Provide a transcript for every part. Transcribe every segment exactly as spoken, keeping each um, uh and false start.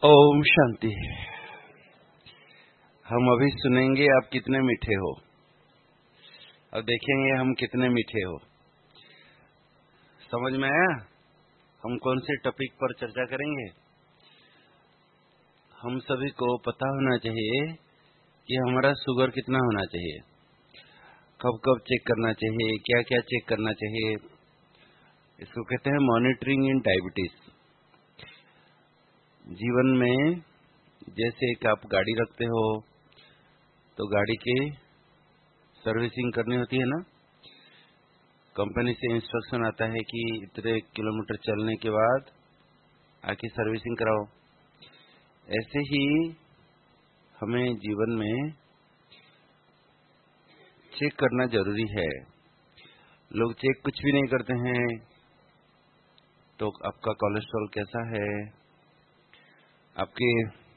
ओम शांति। हम अभी सुनेंगे आप कितने मीठे हो, अब देखेंगे हम कितने मीठे हो। समझ में आया? हम कौन से टॉपिक पर चर्चा करेंगे? हम सभी को पता होना चाहिए कि हमारा शुगर कितना होना चाहिए, कब कब चेक करना चाहिए, क्या क्या चेक करना चाहिए। इसको कहते हैं मॉनिटरिंग इन डायबिटीज। जीवन में जैसे एक आप गाड़ी रखते हो तो गाड़ी की सर्विसिंग करनी होती है ना, कंपनी से इंस्ट्रक्शन आता है कि इतने किलोमीटर चलने के बाद आके सर्विसिंग कराओ। ऐसे ही हमें जीवन में चेक करना जरूरी है। लोग चेक कुछ भी नहीं करते हैं तो आपका कोलेस्ट्रॉल कैसा है, आपके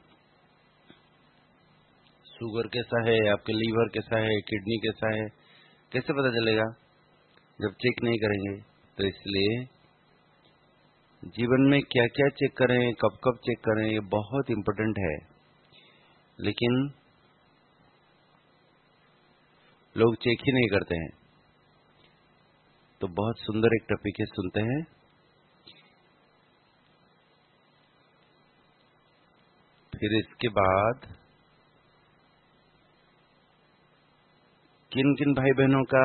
शुगर कैसा है, आपके लीवर कैसा है, किडनी कैसा है, कैसे पता चलेगा जब चेक नहीं करेंगे। तो इसलिए जीवन में क्या क्या चेक करें, कब कब चेक करें, ये बहुत इम्पोर्टेंट है। लेकिन लोग चेक ही नहीं करते हैं। तो बहुत सुंदर एक टॉपिक है, सुनते हैं। फिर इसके बाद किन किन भाई बहनों का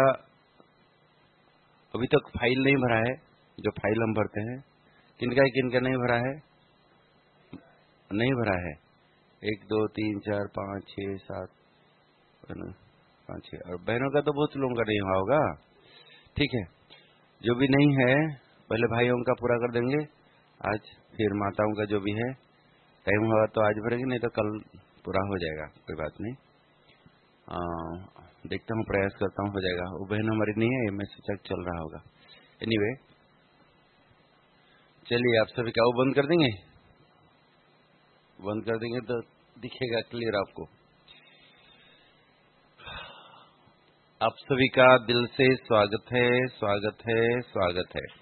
अभी तक फाइल नहीं भरा है, जो फाइल हम भरते हैं, किनका किनका नहीं भरा है? नहीं भरा है। एक दो तीन चार पाँच छः सात पाँच छः, और बहनों का तो बहुत लोगों का नहीं हुआ होगा। ठीक है, जो भी नहीं है पहले भाइयों का पूरा कर देंगे आज, फिर माताओं का जो भी है टाइम हुआ तो आज भरेंगे, नहीं तो कल पूरा हो जाएगा, कोई बात नहीं। आ, देखता हूँ, प्रयास करता हूँ, हो जाएगा। वो बहन हमारी नहीं है, मैं सोचा चल रहा होगा। एनीवे, चलिए आप सभी का वो बंद कर देंगे, बंद कर देंगे तो दिखेगा क्लियर आपको। आप सभी का दिल से स्वागत है, स्वागत है, स्वागत है।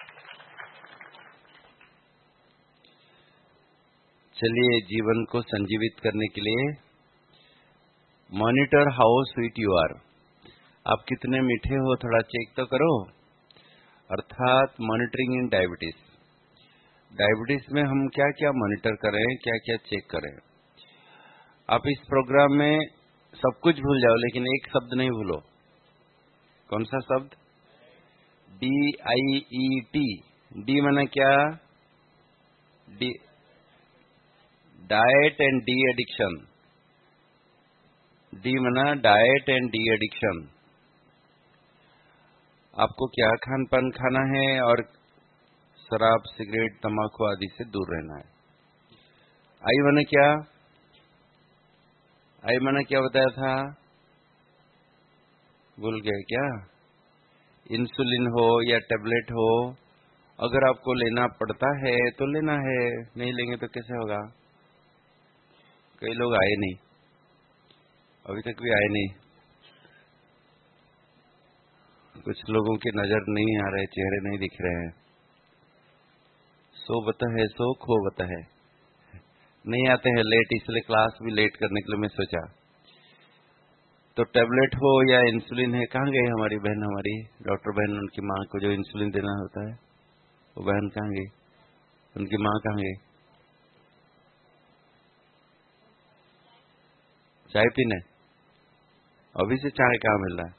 चलिए, जीवन को संजीवित करने के लिए monitor how sweet you are. आप कितने मीठे हो थोड़ा चेक तो करो, अर्थात मॉनिटरिंग इन डायबिटीज। डायबिटीज में हम क्या क्या मॉनिटर करें, क्या क्या चेक करें। आप इस प्रोग्राम में सब कुछ भूल जाओ, लेकिन एक शब्द नहीं भूलो। कौन सा शब्द? D I E T. D माना क्या? D diet and de addiction. D माना डाइट एंड डी एडिक्शन। आपको क्या खान पान खाना है और शराब, सिगरेट, तंबाकू आदि से दूर रहना है। आई माना क्या? आई माना क्या बताया था? भूल गए क्या? इंसुलिन हो या टेबलेट हो, अगर आपको लेना पड़ता है तो लेना है, नहीं लेंगे तो कैसे होगा? कई लोग आए नहीं, अभी तक भी आए नहीं। कुछ लोगों की नजर नहीं आ रहे, चेहरे नहीं दिख रहे हैं। सो बता है, सो खो बता है, नहीं आते हैं लेट, इसलिए क्लास भी लेट करने के लिए मैं सोचा। तो टेबलेट हो या इंसुलिन है, कहाँ गई हमारी बहन, हमारी डॉक्टर बहन, उनकी माँ को जो इंसुलिन देना होता है, वो बहन कहाँ गई? उनकी माँ कहाँ गई? चाय पीने? अभी से चाय कहाँ मिल रहा है?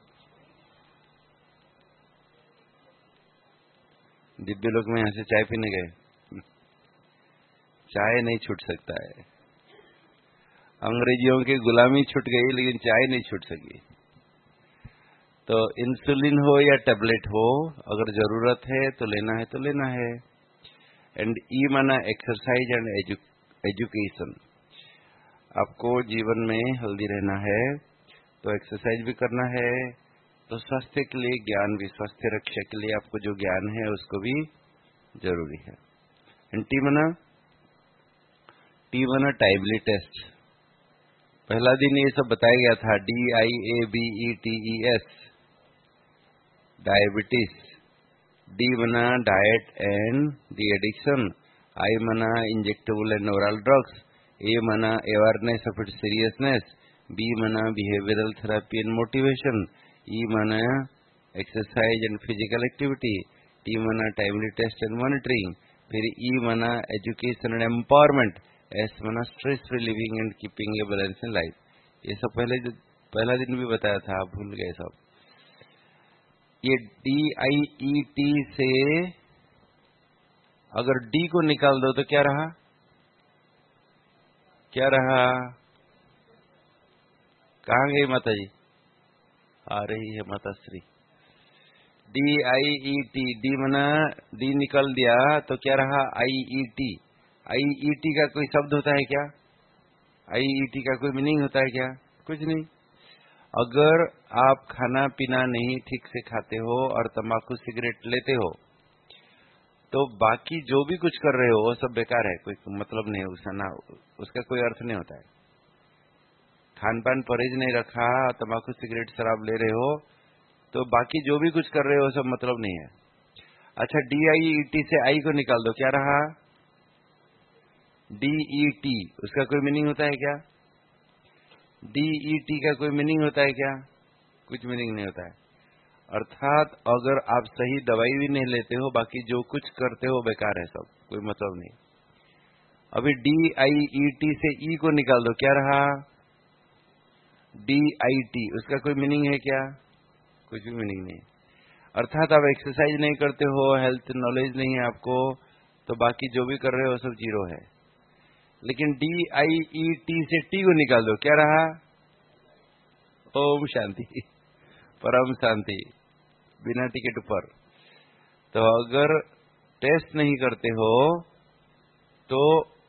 दिव्य लोग में यहाँ से चाय पीने गए। चाय नहीं छूट सकता है, अंग्रेजियों की गुलामी छूट गई लेकिन चाय नहीं छूट सकी। तो इंसुलिन हो या टेबलेट हो, अगर जरूरत है तो लेना है तो लेना है। एंड ई माना एक्सरसाइज एंड एजुकेशन। आपको जीवन में हेल्दी रहना है तो एक्सरसाइज भी करना है, तो स्वास्थ्य के लिए ज्ञान भी, स्वास्थ्य रक्षा के लिए आपको जो ज्ञान है उसको भी जरूरी है। एंड टी माना टी माना टाइमली टेस्ट। पहला दिन ये सब बताया गया था, D I A B E T E S, diabetes. D माना diet and D addiction, I mana injectable and oral drugs. A mana awareness of its seriousness. B mana behavioral therapy and motivation. E mana exercise and physical activity. T mana timely test and monitoring. फिर E mana education and empowerment. S mana stress relieving and keeping a balance in life. ये सब पहले पहला दिन भी बताया था, आप भूल गए सब. ये डी आई ई टी से अगर डी को निकाल दो तो क्या रहा? क्या रहा? कहाँ गई माता जी? आ रही है माता श्री. D I E T, D मना डी निकल दिया तो क्या रहा? आई ई टी. आई ई टी का कोई शब्द होता है क्या? आई ई टी का कोई मीनिंग होता है क्या? कुछ नहीं. अगर आप खाना पीना नहीं ठीक से खाते हो और तंबाकू सिगरेट लेते हो तो बाकी जो भी कुछ कर रहे हो वो सब बेकार है, कोई मतलब नहीं है उसका, ना उसका कोई अर्थ नहीं होता है. खान पान परहेज नहीं रखा, तंबाकू सिगरेट शराब ले रहे हो तो बाकी जो भी कुछ कर रहे हो सब मतलब नहीं है. अच्छा, डी आई ई टी से आई को निकाल दो, क्या रहा? D E T. उसका कोई मीनिंग होता है क्या? डी ई टी का कोई मीनिंग होता है क्या? कुछ मीनिंग नहीं होता है. अर्थात अगर आप सही दवाई भी नहीं लेते हो, बाकी जो कुछ करते हो बेकार है सब, कोई मतलब नहीं. अभी डी आई ई टी से ई को निकाल दो, क्या रहा? D I T. उसका कोई मीनिंग है क्या? कुछ भी मीनिंग नहीं. अर्थात आप एक्सरसाइज नहीं करते हो, हेल्थ नॉलेज नहीं है आपको, तो बाकी जो भी कर रहे हो सब जीरो है. लेकिन डी आई ई टी से टी को निकाल दो, क्या रहा? ओम शांति, परम शांति, बिना टिकट पर. तो अगर टेस्ट नहीं करते हो तो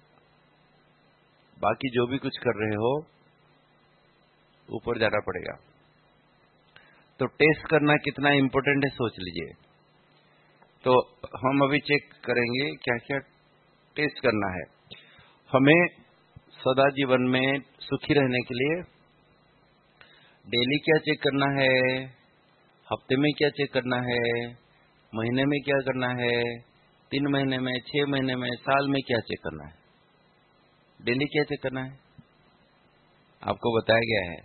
बाकी जो भी कुछ कर रहे हो ऊपर जाना पड़ेगा. तो टेस्ट करना कितना इंपॉर्टेंट है सोच लीजिए. तो हम अभी चेक करेंगे क्या क्या टेस्ट करना है. हमें सदा जीवन में सुखी रहने के लिए डेली क्या चेक करना है, हफ्ते में क्या चेक करना है, महीने में क्या करना है, तीन महीने में, छह महीने में, साल में क्या चेक करना है. डेली क्या चेक करना है आपको बताया गया है.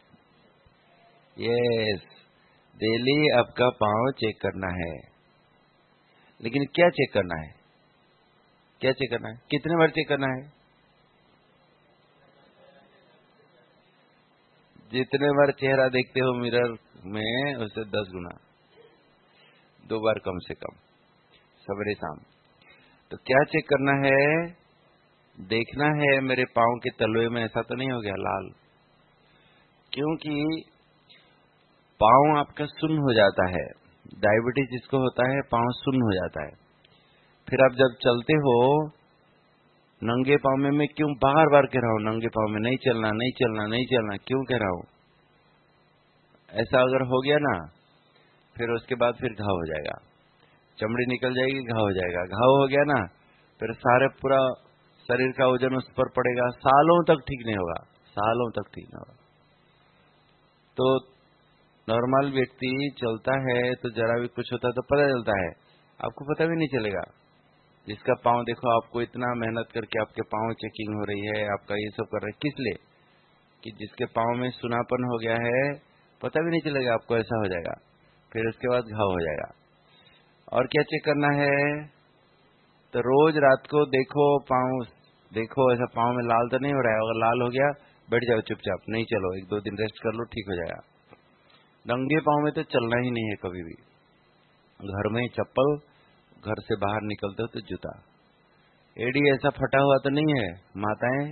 यस, डेली आपका पांव चेक करना है. लेकिन क्या चेक करना है? क्या चेक करना है? कितने बार चेक करना है? जितने बार चेहरा देखते हो मिरर में उससे दस गुना, दो बार कम से कम, सवेरे शाम. तो क्या चेक करना है? देखना है मेरे पांव के तलवे में ऐसा तो नहीं हो गया लाल, क्योंकि पांव आपका सुन्न हो जाता है. डायबिटीज जिसको होता है पांव सुन्न हो जाता है. फिर आप जब चलते हो नंगे पांव में, मैं क्यों बार बार कह रहा हूं नंगे पांव में नहीं चलना, नहीं चलना, नहीं चलना, क्यों कह रहा हूं? ऐसा अगर हो गया ना फिर उसके बाद फिर घाव हो जाएगा, चमड़ी निकल जाएगी, घाव हो जाएगा. घाव हो गया ना फिर सारे पूरा शरीर का वजन उस पर पड़ेगा, सालों तक ठीक नहीं होगा, सालों तक ठीक नहीं होगा. तो नॉर्मल व्यक्ति चलता है तो जरा भी कुछ होता है तो पता चलता है, आपको पता भी नहीं चलेगा. जिसका पांव देखो, आपको इतना मेहनत करके आपके पांव चेकिंग हो रही है, आपका ये सब कर रहे हैं, किस लिए? कि जिसके पांव में सुनापन हो गया है पता भी नहीं चलेगा आपको, ऐसा हो जाएगा. फिर उसके बाद घाव हो जाएगा. और क्या चेक करना है? तो रोज रात को देखो पांव, देखो ऐसा पांव में लाल तो नहीं हो रहा है. अगर लाल हो गया बैठ जाओ चुपचाप, नहीं चलो, एक दो दिन रेस्ट कर लो, ठीक हो जाएगा. नंगे पांव में तो चलना ही नहीं है कभी भी. घर में चप्पल, घर से बाहर निकलते हो तो जूता. एडी ऐसा फटा हुआ तो नहीं है माताएं?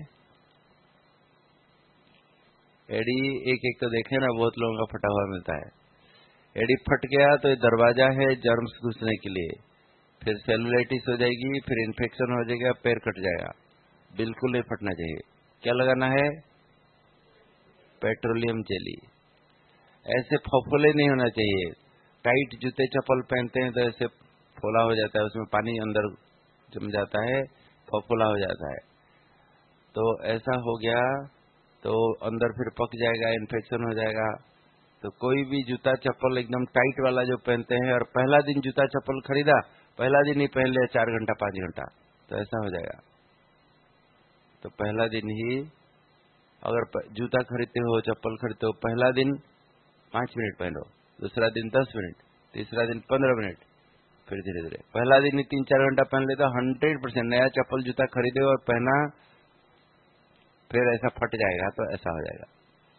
एडी एक एक तो देखे ना, बहुत लोगों का फटा हुआ मिलता है. एडी फट गया तो ये दरवाजा है जर्म्स घुसने के लिए, फिर सेलुलाइटिस हो जाएगी, फिर इन्फेक्शन हो जाएगा, पैर कट जाएगा. बिल्कुल नहीं फटना चाहिए. क्या लगाना है? Petroleum jelly. ऐसे फफोले नहीं होना चाहिए. टाइट जूते चप्पल पहनते हैं तो ऐसे फोला हो जाता है, उसमें पानी अंदर जम जाता है, फफोला हो जाता है. तो ऐसा हो गया तो अंदर फिर पक जाएगा, इन्फेक्शन हो जाएगा. तो कोई भी जूता चप्पल एकदम टाइट वाला जो पहनते हैं, और पहला दिन जूता चप्पल खरीदा, पहला दिन ही पहन लिया चार घंटा पांच घंटा, तो ऐसा हो जाएगा। तो पहला दिन ही अगर जूता खरीदते हो, चप्पल खरीदते हो, पहला दिन पांच मिनट पहनो, दूसरा दिन दस मिनट, तीसरा दिन पंद्रह मिनट, फिर धीरे धीरे पहला दिन ही तीन चार घंटा पहन ले तो हंड्रेड परसेंट नया चप्पल जूता खरीदे और पहना, फिर ऐसा फट जाएगा तो ऐसा हो जाएगा।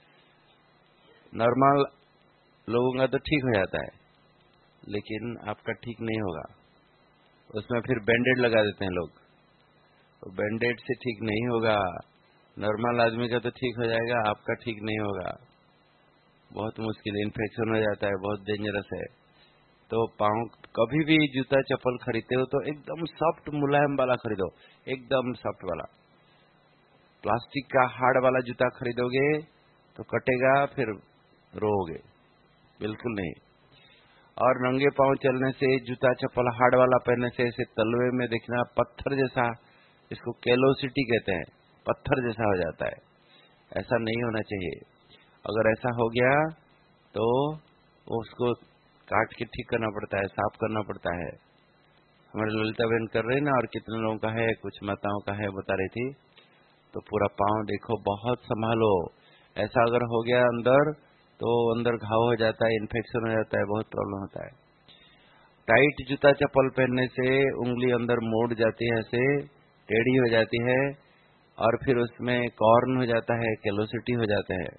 नॉर्मल लोगों का तो ठीक हो जाता है, लेकिन आपका ठीक नहीं होगा। उसमें फिर बैंडेड लगा देते हैं लोग, तो बैंडेड से ठीक नहीं होगा। नॉर्मल आदमी का तो ठीक हो जाएगा, आपका ठीक नहीं होगा। बहुत मुश्किल, इन्फेक्शन हो जाता है, बहुत डेंजरस है। तो पाँव कभी भी जूता चप्पल खरीदते हो तो एकदम सॉफ्ट मुलायम वाला खरीदो, एकदम सॉफ्ट वाला। प्लास्टिक का हार्ड वाला जूता खरीदोगे तो कटेगा, फिर रोओगे, बिल्कुल नहीं। और नंगे पांव चलने से, जूता चप्पल हार्ड वाला पहनने से ऐसे तलवे में देखना पत्थर जैसा, इसको कैलोसिटी कहते हैं, पत्थर जैसा हो जाता है। ऐसा नहीं होना चाहिए। अगर ऐसा हो गया तो उसको काट के ठीक करना पड़ता है, साफ करना पड़ता है। हमारे ललिता बहन कर रहे ना, और कितने लोगों का है, कुछ माताओं का है, बता रही थी। तो पूरा पांव देखो, बहुत संभालो। ऐसा अगर हो गया अंदर तो अंदर घाव हो जाता है, इन्फेक्शन हो जाता है, बहुत प्रॉब्लम होता है। टाइट जूता चप्पल पहनने से उंगली अंदर मोड़ जाती है, ऐसे टेढ़ी हो जाती है, और फिर उसमें कॉर्न हो जाता है, कैलोसिटी हो जाता है।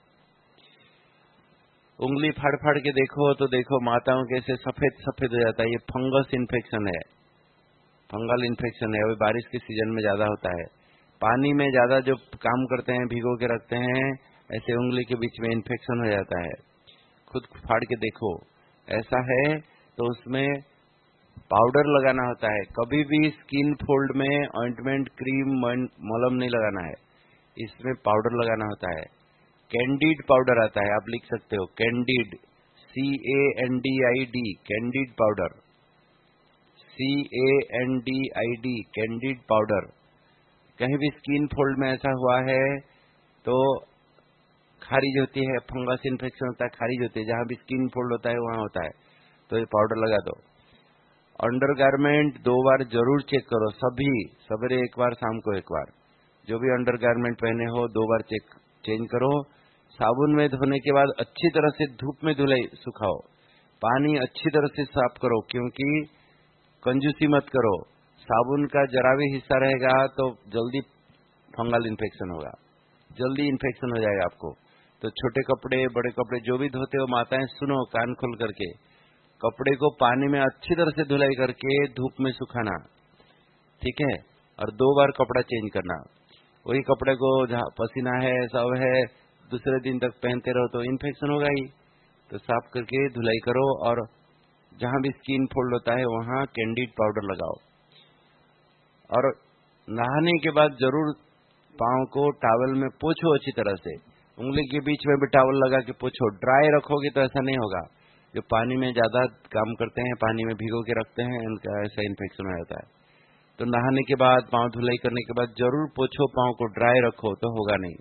उंगली फाड़ फाड़ के देखो तो देखो माताओं के ऐसे सफेद सफेद हो जाता है। ये फंगस इन्फेक्शन है, फंगल इन्फेक्शन है। अभी बारिश के सीजन में ज्यादा होता है। पानी में ज्यादा जो काम करते हैं, भिगो के रखते हैं, ऐसे उंगली के बीच में इन्फेक्शन हो जाता है। खुद फाड़ के देखो, ऐसा है तो उसमें पाउडर लगाना होता है। कभी भी स्किन फोल्ड में ऑइंटमेंट, क्रीम, मलम नहीं लगाना है, इसमें पाउडर लगाना होता है। कैंडिड पाउडर आता है, आप लिख सकते हो, Candid, C A N D I D, Candid powder, C A N D I D, Candid powder. कहीं भी स्किन फोल्ड में ऐसा हुआ है तो खारिज होती है, फंगस इन्फेक्शन होता है, खारिज होती है। जहां भी स्किन फोल्ड होता है वहां होता है, तो ये पाउडर लगा दो। अंडरगारमेंट दो बार जरूर चेक करो, सभी, सवेरे एक बार, शाम को एक बार। जो भी अंडरगारमेंट पहने हो दो बार चेक चेंज करो। साबुन में धोने के बाद अच्छी तरह से धूप में धुलाई सुखाओ। पानी अच्छी तरह से साफ करो, क्योंकि कंजूसी मत करो। साबुन का जरा भी हिस्सा रहेगा तो जल्दी फंगल इन्फेक्शन होगा, जल्दी इन्फेक्शन हो जाएगा आपको। तो छोटे कपड़े, बड़े कपड़े जो भी धोते हो, माताएं सुनो कान खोल करके, कपड़े को पानी में अच्छी तरह से धुलाई करके धूप में सुखाना, ठीक है। और दो बार कपड़ा चेंज करना। वही कपड़े को जहाँ पसीना है, सब है, दूसरे दिन तक पहनते रहो तो इन्फेक्शन होगा ही। तो साफ करके धुलाई करो, और जहां भी स्किन फोल्ड होता है वहां कैंडिड पाउडर लगाओ। और नहाने के बाद जरूर पाँव को टॉवल में पोंछो अच्छी तरह से। उंगली के बीच में भी टॉवल लगा के पोंछो। ड्राई रखोगे तो ऐसा नहीं होगा। जो पानी में ज्यादा काम करते हैं, पानी में भिगो के रखते हैं, उनका ऐसा इन्फेक्शन हो जाता है। तो नहाने के बाद, पाँव धुलाई करने के बाद जरूर पोंछो, पाँव को ड्राई रखो, तो होगा नहीं।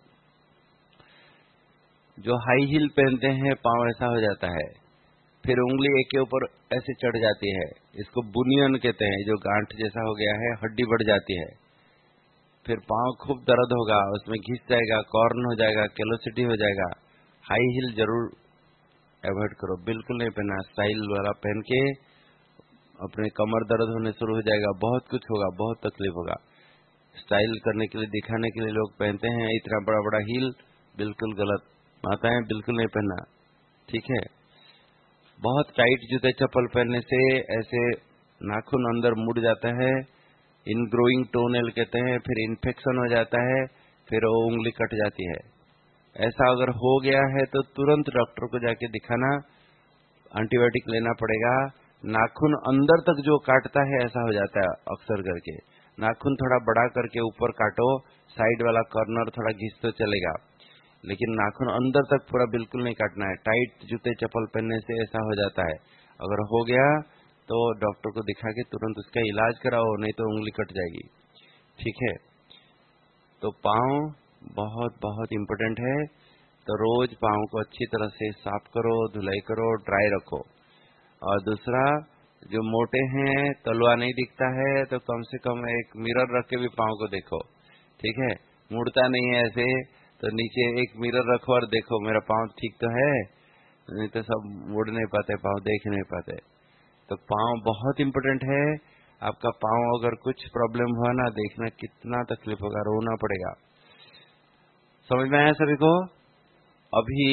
जो हाई हील पहनते हैं, पाँव ऐसा हो जाता है, फिर उंगली एक के ऊपर ऐसे चढ़ जाती है, इसको बुनियन कहते हैं। जो गांठ जैसा हो गया है, हड्डी बढ़ जाती है, फिर पाँव खूब दर्द होगा, उसमें घिस जाएगा, कॉर्न हो जाएगा, कैलोसिटी हो जाएगा। हाई हील जरूर अवॉइड करो, बिल्कुल नहीं पहना। स्टाइल वाला पहन के अपने कमर दर्द होने शुरू हो जाएगा, बहुत कुछ होगा, बहुत तकलीफ होगा। स्टाइल करने के लिए, दिखाने के लिए लोग पहनते हैं इतना बड़ा बड़ा हील, बिल्कुल गलत। माताएं बिल्कुल नहीं पहनना, ठीक है। बहुत टाइट जूते चप्पल पहनने से ऐसे नाखून अंदर मुड़ जाता है, इनग्रोइंग टोनेल कहते हैं, फिर इन्फेक्शन हो जाता है, फिर वो उंगली कट जाती है। ऐसा अगर हो गया है तो तुरंत डॉक्टर को जाके दिखाना, एंटीबायोटिक लेना पड़ेगा। नाखून अंदर तक जो काटता है ऐसा हो जाता है अक्सर करके। नाखून थोड़ा बड़ा करके ऊपर काटो, साइड वाला कॉर्नर थोड़ा घिस तो चलेगा, लेकिन नाखून अंदर तक पूरा बिल्कुल नहीं काटना है। टाइट जूते चप्पल पहनने से ऐसा हो जाता है। अगर हो गया तो डॉक्टर को दिखा के तुरंत उसका इलाज कराओ, नहीं तो उंगली कट जाएगी, ठीक है। तो पाँव बहुत बहुत इम्पोर्टेंट है। तो रोज पाँव को अच्छी तरह से साफ करो, धुलाई करो, ड्राई रखो। और दूसरा, जो मोटे हैं तलवा नहीं दिखता है तो कम से कम एक मिरर रख के भी पाँव को देखो, ठीक है। मुड़ता नहीं है ऐसे तो नीचे एक मिरर रखो और देखो मेरा पाँव ठीक तो है, नहीं तो सब मुड़ नहीं पाते, पाँव देख नहीं पाते। तो पाँव बहुत इम्पोर्टेंट है। आपका पाँव अगर कुछ प्रॉब्लम हुआ ना, देखना कितना तकलीफ होगा, रोना पड़ेगा। समझ में आया सभी को? अभी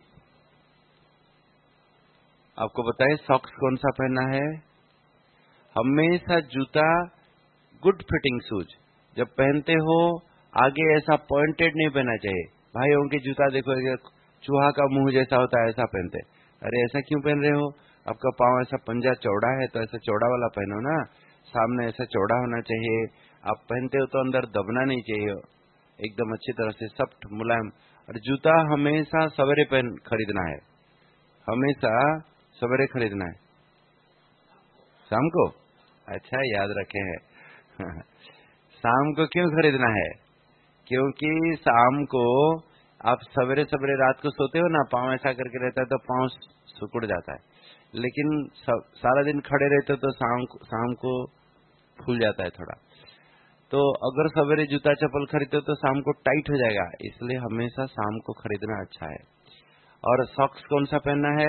आपको बताए सॉक्स कौन सा पहनना है। हमेशा जूता गुड फिटिंग शूज जब पहनते हो आगे ऐसा पॉइंटेड नहीं पहनना चाहिए। भाइयों के जूता देखो चूहा का मुंह जैसा होता है, ऐसा पहनते। अरे ऐसा क्यों पहन रहे हो? आपका पांव ऐसा पंजा चौड़ा है तो ऐसा चौड़ा वाला पहनो ना, सामने ऐसा चौड़ा होना चाहिए। आप पहनते हो तो अंदर दबना नहीं चाहिए, एकदम अच्छी तरह से सॉफ्ट मुलायम। और जूता हमेशा सवेरे पहन खरीदना है, हमेशा सवेरे खरीदना है। शाम को? अच्छा याद रखे हैं। शाम को क्यों खरीदना है? क्योंकि शाम को आप सवेरे सवेरे रात को सोते हो ना, पाँव ऐसा करके रहता है तो पाँव सिकुड़ जाता है, लेकिन सारा दिन खड़े रहते हो तो शाम को शाम को फूल जाता है थोड़ा। तो अगर सवेरे जूता चप्पल खरीदते हो तो शाम को टाइट हो जाएगा, इसलिए हमेशा शाम को खरीदना अच्छा है। और सॉक्स कौन सा पहनना है?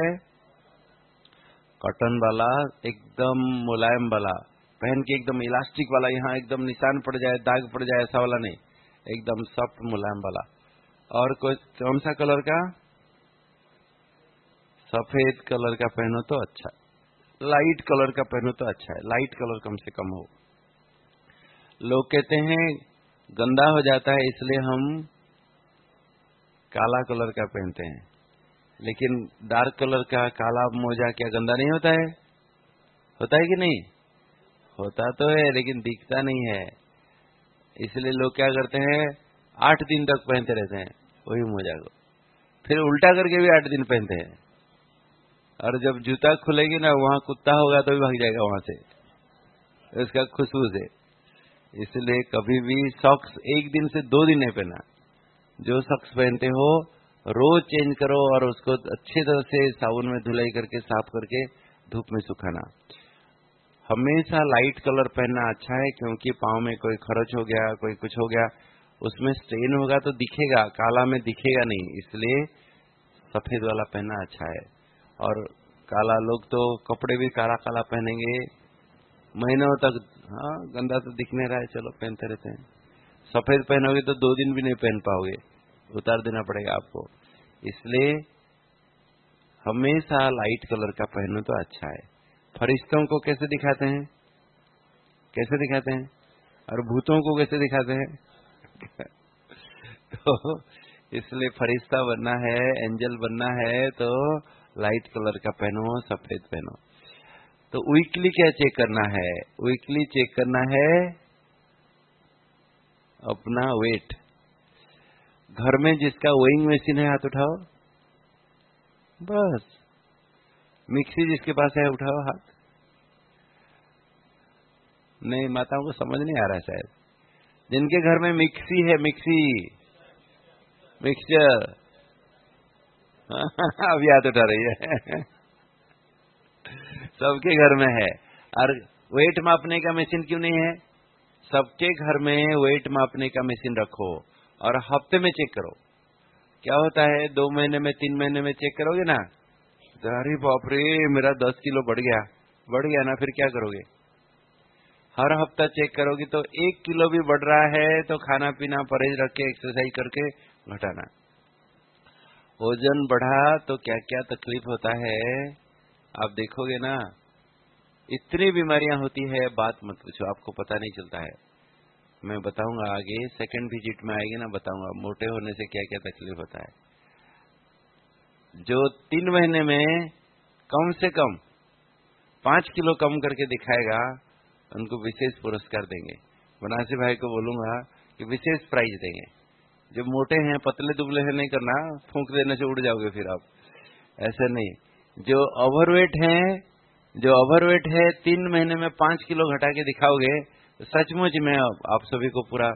कॉटन वाला, एकदम मुलायम वाला पहन के, एकदम इलास्टिक वाला, यहाँ एकदम निशान पड़ जाए, दाग पड़ जाए, ऐसा वाला नहीं, एकदम सॉफ्ट मुलायम वाला। और कोई कौन सा कलर का? सफेद कलर का पहनो तो अच्छा, लाइट कलर का पहनो तो अच्छा है, लाइट कलर कम से कम हो। लोग कहते हैं गंदा हो जाता है इसलिए हम काला कलर का पहनते हैं, लेकिन डार्क कलर का काला मोजा क्या गंदा नहीं होता है? होता है कि नहीं? होता तो है लेकिन दिखता नहीं है, इसलिए लोग क्या करते हैं आठ दिन तक पहनते रहते हैं वही मोजा को, फिर उल्टा करके भी आठ दिन पहनते हैं। और जब जूता खुलेगी ना, वहां कुत्ता होगा तो भी भाग जाएगा वहां से, उसका खुशबू से। इसलिए कभी भी सॉक्स एक दिन से दो दिन नहीं पहना। जो सॉक्स पहनते हो रोज चेंज करो और उसको अच्छी तरह से साबुन में धुलाई करके साफ करके धूप में सुखाना। हमेशा लाइट कलर पहनना अच्छा है, क्योंकि पाँव में कोई खरोच हो गया, कोई कुछ हो गया, उसमें स्ट्रेन होगा तो दिखेगा, काला में दिखेगा नहीं, इसलिए सफेद वाला पहनना अच्छा है। और काला लोग तो कपड़े भी काला काला पहनेंगे महीनों तक, हाँ गंदा तो दिखने रहा है, चलो पहनते रहते हैं। सफेद पहनोगे तो दो दिन भी नहीं पहन पाओगे, उतार देना पड़ेगा आपको। इसलिए हमेशा लाइट कलर का पहनो तो अच्छा है। फरिश्तों को कैसे दिखाते हैं? कैसे दिखाते हैं? और भूतों को कैसे दिखाते हैं? तो इसलिए फरिश्ता बनना है, एंजल बनना है तो लाइट कलर का पहनो, सफेद पहनो। तो वीकली क्या चेक करना है? वीकली चेक करना है अपना वेट। घर में जिसका वेइंग मशीन है हाथ उठाओ, बस। मिक्सी जिसके पास है उठाओ हाथ। नहीं, माताओं को समझ नहीं आ रहा शायद। जिनके घर में मिक्सी है, मिक्सी मिक्सचर अब याद उठा रही है। सबके घर में है। और वेट मापने का मशीन क्यों नहीं है? सबके घर में वेट मापने का मशीन रखो और हफ्ते में चेक करो। क्या होता है, दो महीने में तीन महीने में चेक करोगे ना, अरे बाप रे मेरा दस किलो बढ़ गया, बढ़ गया ना, फिर क्या करोगे? हर हफ्ता चेक करोगे तो एक किलो भी बढ़ रहा है तो खाना पीना परहेज रख के एक्सरसाइज करके घटाना। वजन बढ़ा तो क्या क्या तकलीफ होता है आप देखोगे ना, इतनी बीमारियां होती है, बात मत पूछो, आपको पता नहीं चलता है। मैं बताऊंगा आगे, सेकंड विजिट में आएगी ना, बताऊंगा मोटे होने से क्या क्या तकलीफ होता है। जो तीन महीने में कम से कम पांच किलो कम करके दिखाएगा उनको विशेष पुरस्कार देंगे। बनारसी भाई को बोलूंगा कि विशेष प्राइज देंगे। जो मोटे हैं, पतले दुबले हैं, नहीं करना, फूंक देने से उड़ जाओगे फिर आप, ऐसा नहीं। जो ओवरवेट हैं, जो ओवरवेट है, तीन महीने में पांच किलो घटा के दिखाओगे तो सचमुच में आप सभी को पूरा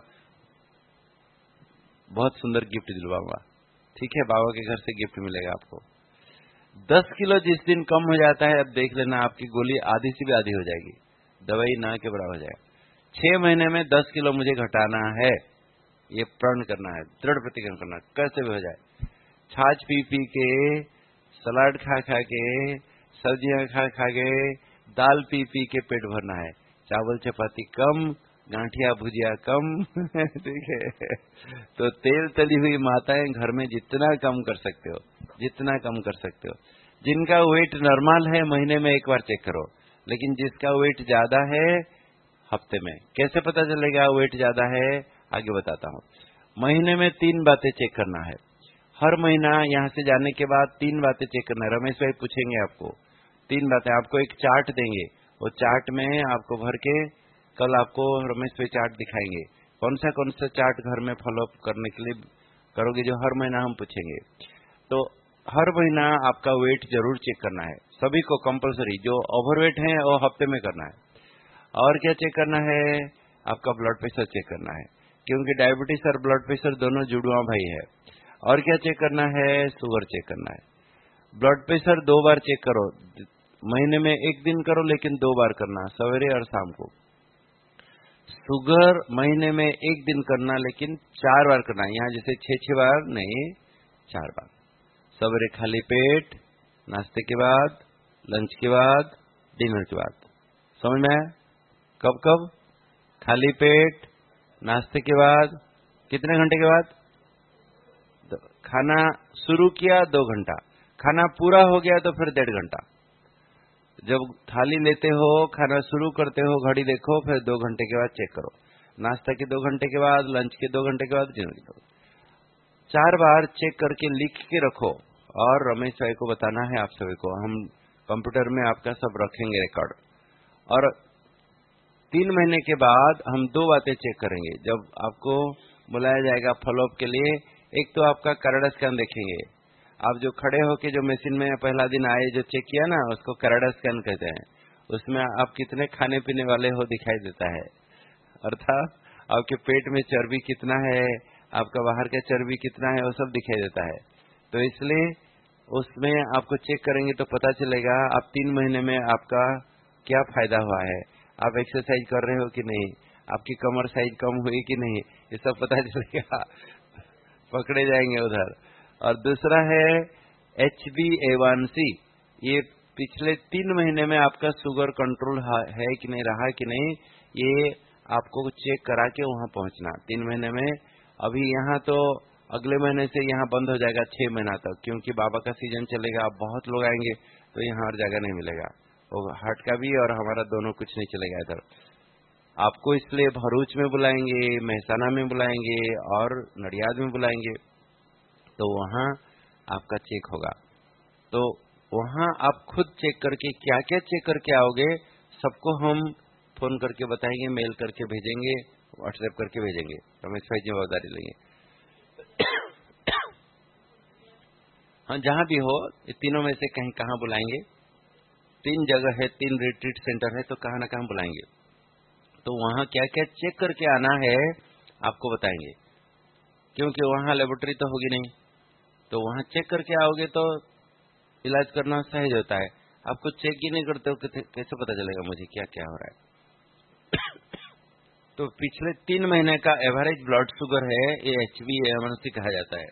बहुत सुंदर गिफ्ट दिलवाऊंगा। ठीक है, बाबा के घर से गिफ्ट मिलेगा आपको। दस किलो जिस दिन कम हो जाता है, अब देख लेना आपकी गोली आधी से भी आधी हो जाएगी, दवाई ना के बराबर हो जाएगा। छह महीने में दस किलो मुझे घटाना है, ये प्रण करना है, दृढ़ प्रतिज्ञा करना, कैसे भी हो जाए। छाछ पी पी के, सलाद खा खा के, सब्जियां खा खा के, दाल पी पी के पेट भरना है। चावल चपाती कम, गांठिया भुजिया कम। ठीक है, तो तेल तली हुई माताएं घर में जितना कम कर सकते हो, जितना कम कर सकते हो। जिनका वेट नॉर्मल है महीने में एक बार चेक करो, लेकिन जिसका वेट ज्यादा है हफ्ते में। कैसे पता चलेगा वेट ज्यादा है, आगे बताता हूँ। महीने में तीन बातें चेक करना है। हर महीना यहाँ से जाने के बाद तीन बातें चेक करना है। रमेश भाई पूछेंगे आपको तीन बातें, आपको एक चार्ट देंगे, वो चार्ट में आपको भर के कल आपको रमेश भाई चार्ट दिखाएंगे, कौन सा कौन सा चार्ट घर में फॉलो करने के लिए करोगे, जो हर महीना हम पूछेंगे। तो हर महीना आपका वेट जरूर चेक करना है, सभी को कंपलसरी। जो ओवरवेट है वो हफ्ते में करना है। और क्या चेक करना है, आपका ब्लड प्रेशर चेक करना है, क्योंकि डायबिटीज और ब्लड प्रेशर दोनों जुड़वा भाई है। और क्या चेक करना है, शुगर चेक करना है। ब्लड प्रेशर दो बार चेक करो, महीने में एक दिन करो लेकिन दो बार करना, सवेरे और शाम को। शुगर महीने में एक दिन करना लेकिन चार बार करना, यहाँ जैसे छह छह बार नहीं, चार बार। सवेरे खाली पेट, नाश्ते के बाद, लंच के बाद, डिनर के बाद। समझ में आया? कब कब? खाली पेट, नाश्ते के बाद, कितने घंटे के बाद? खाना शुरू किया दो घंटा, खाना पूरा हो गया तो फिर डेढ़ घंटा। जब थाली लेते हो, खाना शुरू करते हो, घड़ी देखो, फिर दो घंटे के बाद चेक करो। नाश्ता के दो घंटे के बाद, लंच के दो घंटे के बाद, डिनर के दो। चार बार चेक करके लिख के रखो और रमेश भाई को बताना है, आप सभी को। हम कंप्यूटर में आपका सब रखेंगे रिकॉर्ड। और तीन महीने के बाद हम दो बातें चेक करेंगे। जब आपको बुलाया जाएगा फॉलोअप के लिए, एक तो आपका कराडा स्कैन देखेंगे। आप जो खड़े होके जो मशीन में पहला दिन आए, जो चेक किया ना, उसको कराडा स्कैन कहते हैं। उसमें आप कितने खाने पीने वाले हो दिखाई देता है, अर्थात आपके पेट में चर्बी कितना है, आपका बाहर का चर्बी कितना है, वो सब दिखाई देता है। तो इसलिए उसमें आपको चेक करेंगे तो पता चलेगा आप तीन महीने में आपका क्या फायदा हुआ है, आप एक्सरसाइज कर रहे हो कि नहीं, आपकी कमर साइज कम हुई कि नहीं, ये सब पता चलेगा। पकड़े जाएंगे उधर। और दूसरा है H B A one C, ये पिछले तीन महीने में आपका शुगर कंट्रोल है कि नहीं, रहा कि नहीं, ये आपको चेक करा के वहां पहुंचना तीन महीने में। अभी यहाँ तो अगले महीने से यहाँ बंद हो जाएगा छह महीना तक, क्योंकि बाबा का सीजन चलेगा, अब बहुत लोग आएंगे तो यहाँ और जगह नहीं मिलेगा। वो हार्ट का भी और हमारा दोनों कुछ नहीं चलेगा इधर। आपको इसलिए भरूच में बुलाएंगे, मेहसाना में बुलाएंगे और नडियाद में बुलाएंगे, तो वहां आपका चेक होगा। तो वहां आप खुद चेक करके क्या क्या चेक करके आओगे, सबको हम फोन करके बताएंगे, मेल करके भेजेंगे, व्हाट्सएप करके भेजेंगे। रमेश भाई जवाबदारी लेंगे। हाँ, जहां भी हो, ये तीनों में से कहीं कहाँ बुलाएंगे। तीन जगह है, तीन रिट्रीट सेंटर है, तो कहाँ ना कहाँ बुलाएंगे। तो वहां क्या क्या चेक करके आना है आपको बताएंगे, क्योंकि वहां लेबोरेटरी तो होगी नहीं। तो वहां चेक करके आओगे तो इलाज करना सहज होता है। आपको चेक ही नहीं करते हो, कैसे पता चलेगा मुझे क्या क्या हो रहा है। तो पिछले तीन महीने का एवरेज ब्लड शुगर है, ये H B A one C कहा जाता है।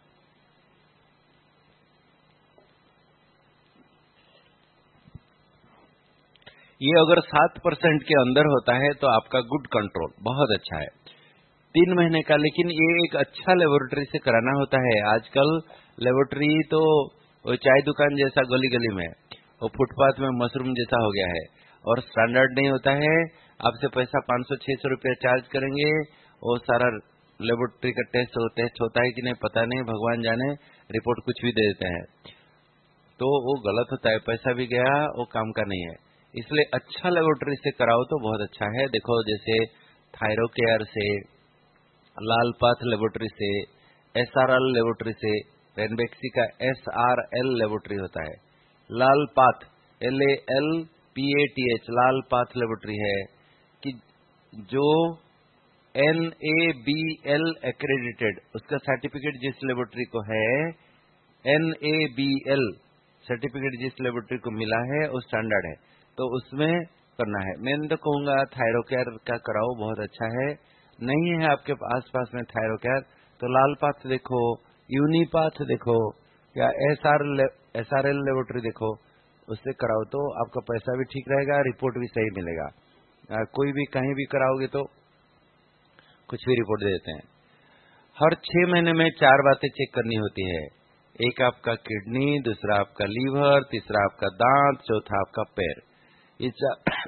ये अगर सात परसेंट के अंदर होता है तो आपका गुड कंट्रोल, बहुत अच्छा है तीन महीने का। लेकिन ये एक अच्छा लेबोरेटरी से कराना होता है। आजकल लेबोरेटरी तो वो चाय दुकान जैसा गली गली में, वो फुटपाथ में मशरूम जैसा हो गया है, और स्टैंडर्ड नहीं होता है। आपसे पैसा पाँच सौ छह सौ रुपया चार्ज करेंगे, वो सारा लेबोरेटरी का टेस्ट हो, टेस्ट होता है कि नहीं पता नहीं, भगवान जाने, रिपोर्ट कुछ भी दे देते हैं, तो वो गलत होता है, पैसा भी गया, वो काम का नहीं है। इसलिए अच्छा लेबोरेटरी से कराओ तो बहुत अच्छा है। देखो जैसे थायरो केयर से, लाल पाथ लेबोरेटरी से, एस आर एल लेबोरेटरी से, रेनबेक्सी का एस आर एल लेबोरेटरी होता है, Lal Path L A L P A T H Lal Path laboratory है, कि जो N A B L accredited, उसका सर्टिफिकेट जिस लेबोरेटरी को है N A B L, certificate जिस लेबोरेटरी को मिला है वो स्टैंडर्ड है, तो उसमें करना है। मैं तो कहूंगा थायरोकेयर का कराओ, बहुत अच्छा है। नहीं है आपके आसपास में थायरोकेयर तो लालपाथ देखो, यूनिपाथ देखो, या एसआर एसआरएल लेबोरेटरी देखो, उससे कराओ तो आपका पैसा भी ठीक रहेगा, रिपोर्ट भी सही मिलेगा। आ, कोई भी कहीं भी कराओगे तो कुछ भी रिपोर्ट दे देते हैं। हर छह महीने में चार बातें चेक करनी होती है। एक आपका किडनी, दूसरा आपका लीवर, तीसरा आपका दांत, चौथा आपका पैर। ये चार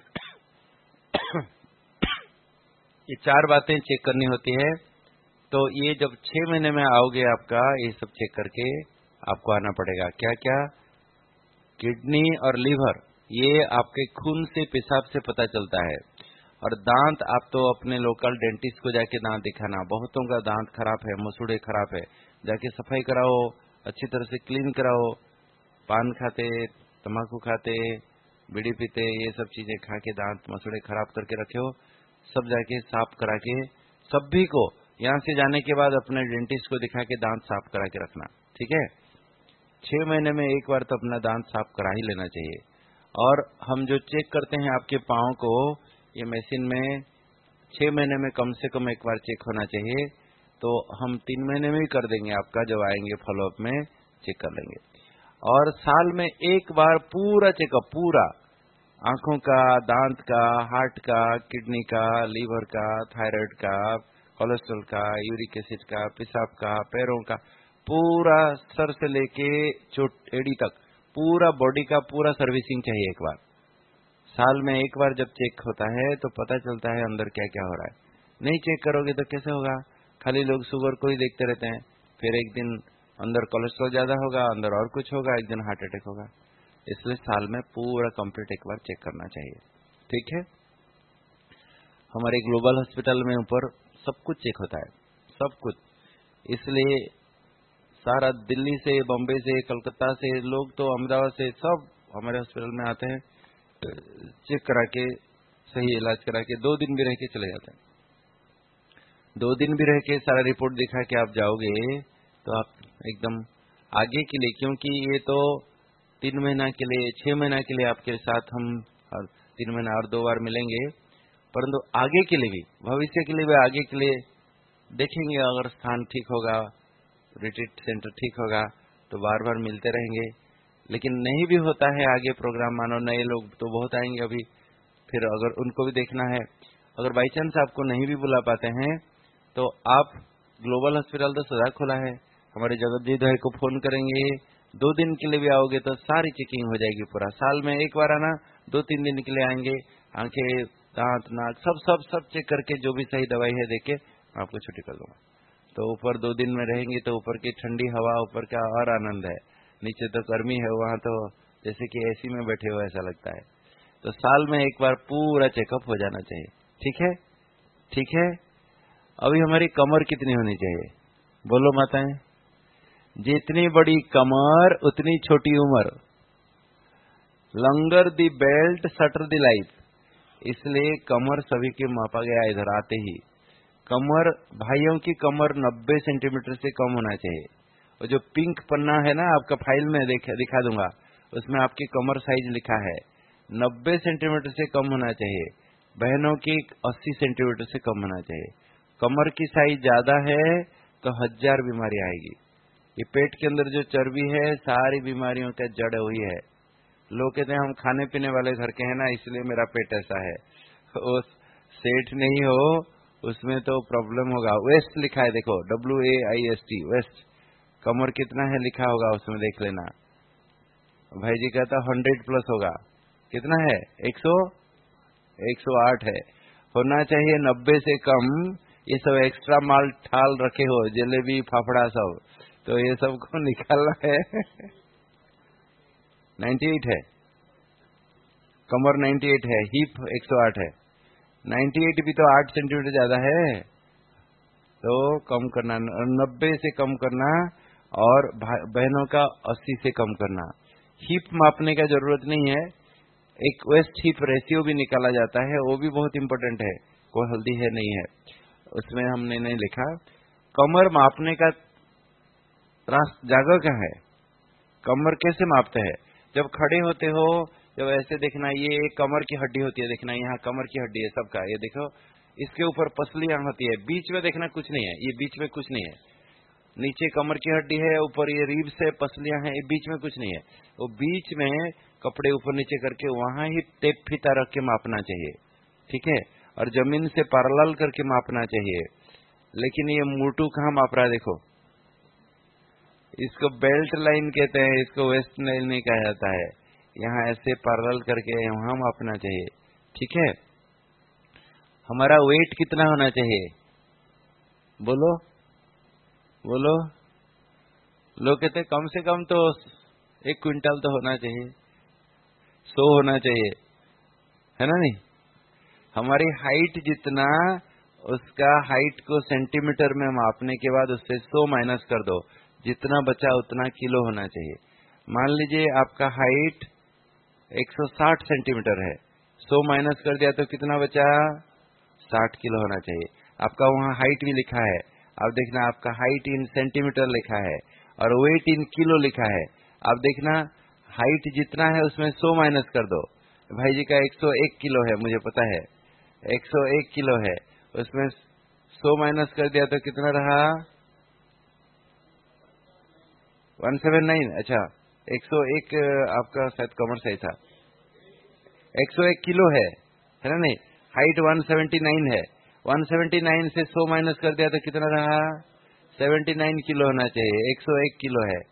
ये चार बातें चेक करनी होती है। तो ये जब छह महीने में आओगे आपका ये सब चेक करके आपको आना पड़ेगा। क्या क्या? किडनी और लीवर, ये आपके खून से, पेशाब से पता चलता है। और दांत, आप तो अपने लोकल डेंटिस्ट को जाके दांत दिखाना। बहुतों का दांत खराब है, मसूड़े खराब है, जाके सफाई कराओ, अच्छी तरह से क्लीन कराओ। पान खाते, तम्बाकू खाते, बीड़ी पीते, ये सब चीजें खा के दांत मसूड़े खराब करके रखे हो, सब जाके साफ करा के, सभी को यहाँ से जाने के बाद अपने डेंटिस्ट को दिखा के दांत साफ करा के रखना, ठीक है। छह महीने में एक बार तो अपना दांत साफ करा ही लेना चाहिए। और हम जो चेक करते हैं आपके पाँव को, ये मशीन में छह महीने में कम से कम एक बार चेक होना चाहिए। तो हम तीन महीने में ही कर देंगे आपका, जब आएंगे फॉलोअप में चेक कर लेंगे। और साल में एक बार पूरा चेकअप, पूरा आंखों का, दांत का, हार्ट का, किडनी का, लीवर का, थायराइड का, कोलेस्ट्रॉल का, यूरिक एसिड का, पेशाब का, पैरों का, पूरा सर से लेके चोट एड़ी तक पूरा बॉडी का पूरा सर्विसिंग चाहिए एक बार। साल में एक बार जब चेक होता है तो पता चलता है अंदर क्या क्या हो रहा है। नहीं चेक करोगे तो कैसे होगा? खाली लोग शुगर को ही देखते रहते हैं, फिर एक दिन अंदर कोलेस्ट्रॉल ज्यादा होगा, अंदर और कुछ होगा, एक दिन हार्ट अटैक होगा। इसलिए साल में पूरा कंप्लीट एक बार चेक करना चाहिए, ठीक है। हमारे ग्लोबल हॉस्पिटल में ऊपर सब कुछ चेक होता है, सब कुछ। इसलिए सारा दिल्ली से, बॉम्बे से, कलकत्ता से लोग, तो अहमदाबाद से, सब हमारे हॉस्पिटल में आते हैं, चेक करा के, सही इलाज करा के दो दिन भी रह के चले जाते हैं। दो दिन भी रह के सारा रिपोर्ट दिखा के आप जाओगे तो आप एकदम आगे के लिए, क्योंकि ये तो तीन महीना के लिए, छह महीना के लिए आपके साथ हम हर तीन महीना और दो बार मिलेंगे, परंतु आगे के लिए भी, भविष्य के लिए भी, आगे के लिए देखेंगे। अगर स्थान ठीक होगा, रिट्रीट सेंटर ठीक होगा तो बार बार मिलते रहेंगे। लेकिन नहीं भी होता है आगे प्रोग्राम, मानो नए लोग तो बहुत आएंगे अभी, फिर अगर उनको भी देखना है, अगर बाई चांस आपको नहीं भी बुला पाते हैं तो आप, ग्लोबल हॉस्पिटल तो सदा खुला है, हमारे जगत जी भाई को फोन करेंगे, दो दिन के लिए भी आओगे तो सारी चेकिंग हो जाएगी। पूरा साल में एक बार आना, दो तीन दिन के लिए आएंगे, आंखें, दांत, नाक सब सब सब चेक करके जो भी सही दवाई है देके आपको छुट्टी कर दूंगा। तो ऊपर दो दिन में रहेंगे तो ऊपर की ठंडी हवा, ऊपर का और आनंद है, नीचे तो गर्मी है, वहां तो जैसे कि एसी में बैठे हो ऐसा लगता है। तो साल में एक बार पूरा चेकअप हो जाना चाहिए, ठीक है, ठीक है। अभी हमारी कमर कितनी होनी चाहिए, बोलो माताएं? जितनी बड़ी कमर उतनी छोटी उम्र। Longer the belt shorter the life. इसलिए कमर सभी के मापा गया इधर आते ही। कमर, भाइयों की कमर नब्बे सेंटीमीटर से कम होना चाहिए। और जो पिंक पन्ना है ना आपका, फाइल में दिखा दूंगा, उसमें आपकी कमर साइज लिखा है, नब्बे सेंटीमीटर से कम होना चाहिए। बहनों की अस्सी सेंटीमीटर से कम होना चाहिए। कमर की साइज ज्यादा है तो हजार बीमारी आएगी। ये पेट के अंदर जो चर्बी है, सारी बीमारियों का जड़ वही है। लोग कहते हैं हम खाने पीने वाले घर के हैं ना, इसलिए मेरा पेट ऐसा है। उस सेठ नहीं हो, उसमें तो प्रॉब्लम होगा। वेस्ट लिखा है, देखो, W A I S T, waist. कमर कितना है लिखा होगा उसमें, देख लेना। भाई जी कहता हंड्रेड प्लस होगा, कितना है? एक सौ एक सौ आठ है, होना चाहिए नब्बे से कम। ये सब एक्स्ट्रा माल ठाल रखे हो, जलेबी फाफड़ा सब, तो ये सबको निकालना है। अट्ठानवे है कमर, अट्ठानवे है, हिप एक सौ आठ है, अट्ठानवे भी तो आठ सेंटीमीटर ज्यादा है, तो कम करना, नब्बे से कम करना। और बहनों का अस्सी से कम करना। हिप मापने का जरूरत नहीं है, एक वेस्ट हिप रेशियो भी निकाला जाता है, वो भी बहुत इंपॉर्टेंट है, कोई हल्दी है नहीं है उसमें, हमने नहीं लिखा। कमर मापने का जगह क्या है? कमर कैसे मापते हैं? जब खड़े होते हो, जब ऐसे देखना, ये कमर की हड्डी होती है, देखना यहाँ कमर की हड्डी है सबका, ये देखो इसके ऊपर पसलियां होती है, बीच में देखना कुछ नहीं है, ये बीच में कुछ नहीं है, नीचे कमर की हड्डी है, ऊपर ये रीब्स है, पसलियां हैं, ये बीच में कुछ नहीं है। वो बीच में कपड़े ऊपर नीचे करके वहां ही टेप फीता रख के मापना चाहिए, ठीक है, और जमीन से पैरेलल करके मापना चाहिए। लेकिन ये मोटू कहाँ माप रहा है? देखो, इसको बेल्ट लाइन कहते हैं, इसको वेस्ट लाइन नहीं कहा जाता है। यहाँ ऐसे पैरेलल करके वहां मापना चाहिए, ठीक है। हमारा वेट कितना होना चाहिए? बोलो बोलो। लोग कहते हैं कम से कम तो एक क्विंटल तो होना चाहिए, सौ होना चाहिए, है ना? नहीं, हमारी हाइट जितना, उसका हाइट को सेंटीमीटर में मापने के बाद उससे सौ माइनस कर दो, जितना बचा उतना किलो होना चाहिए। मान लीजिए आपका हाइट एक सौ साठ सेंटीमीटर है, सौ माइनस कर दिया तो कितना बचा? साठ किलो होना चाहिए। आपका वहां हाइट भी लिखा है, आप देखना आपका हाइट इन सेंटीमीटर लिखा है और वेट इन किलो लिखा है। आप देखना हाइट जितना है उसमें सौ माइनस कर दो। भाई जी का एक सौ एक किलो है, मुझे पता है एक सौ एक किलो है, उसमें सौ माइनस कर दिया तो कितना रहा? एक सौ उन्यासी। अच्छा, एक सौ एक आपका शायद कॉमर्स है था, एक सौ एक किलो है, है ना? नहीं, हाइट एक सौ उन्यासी है, एक सौ उन्यासी से सौ माइनस कर दिया तो कितना रहा? उन्यासी किलो होना चाहिए। एक सौ एक किलो है।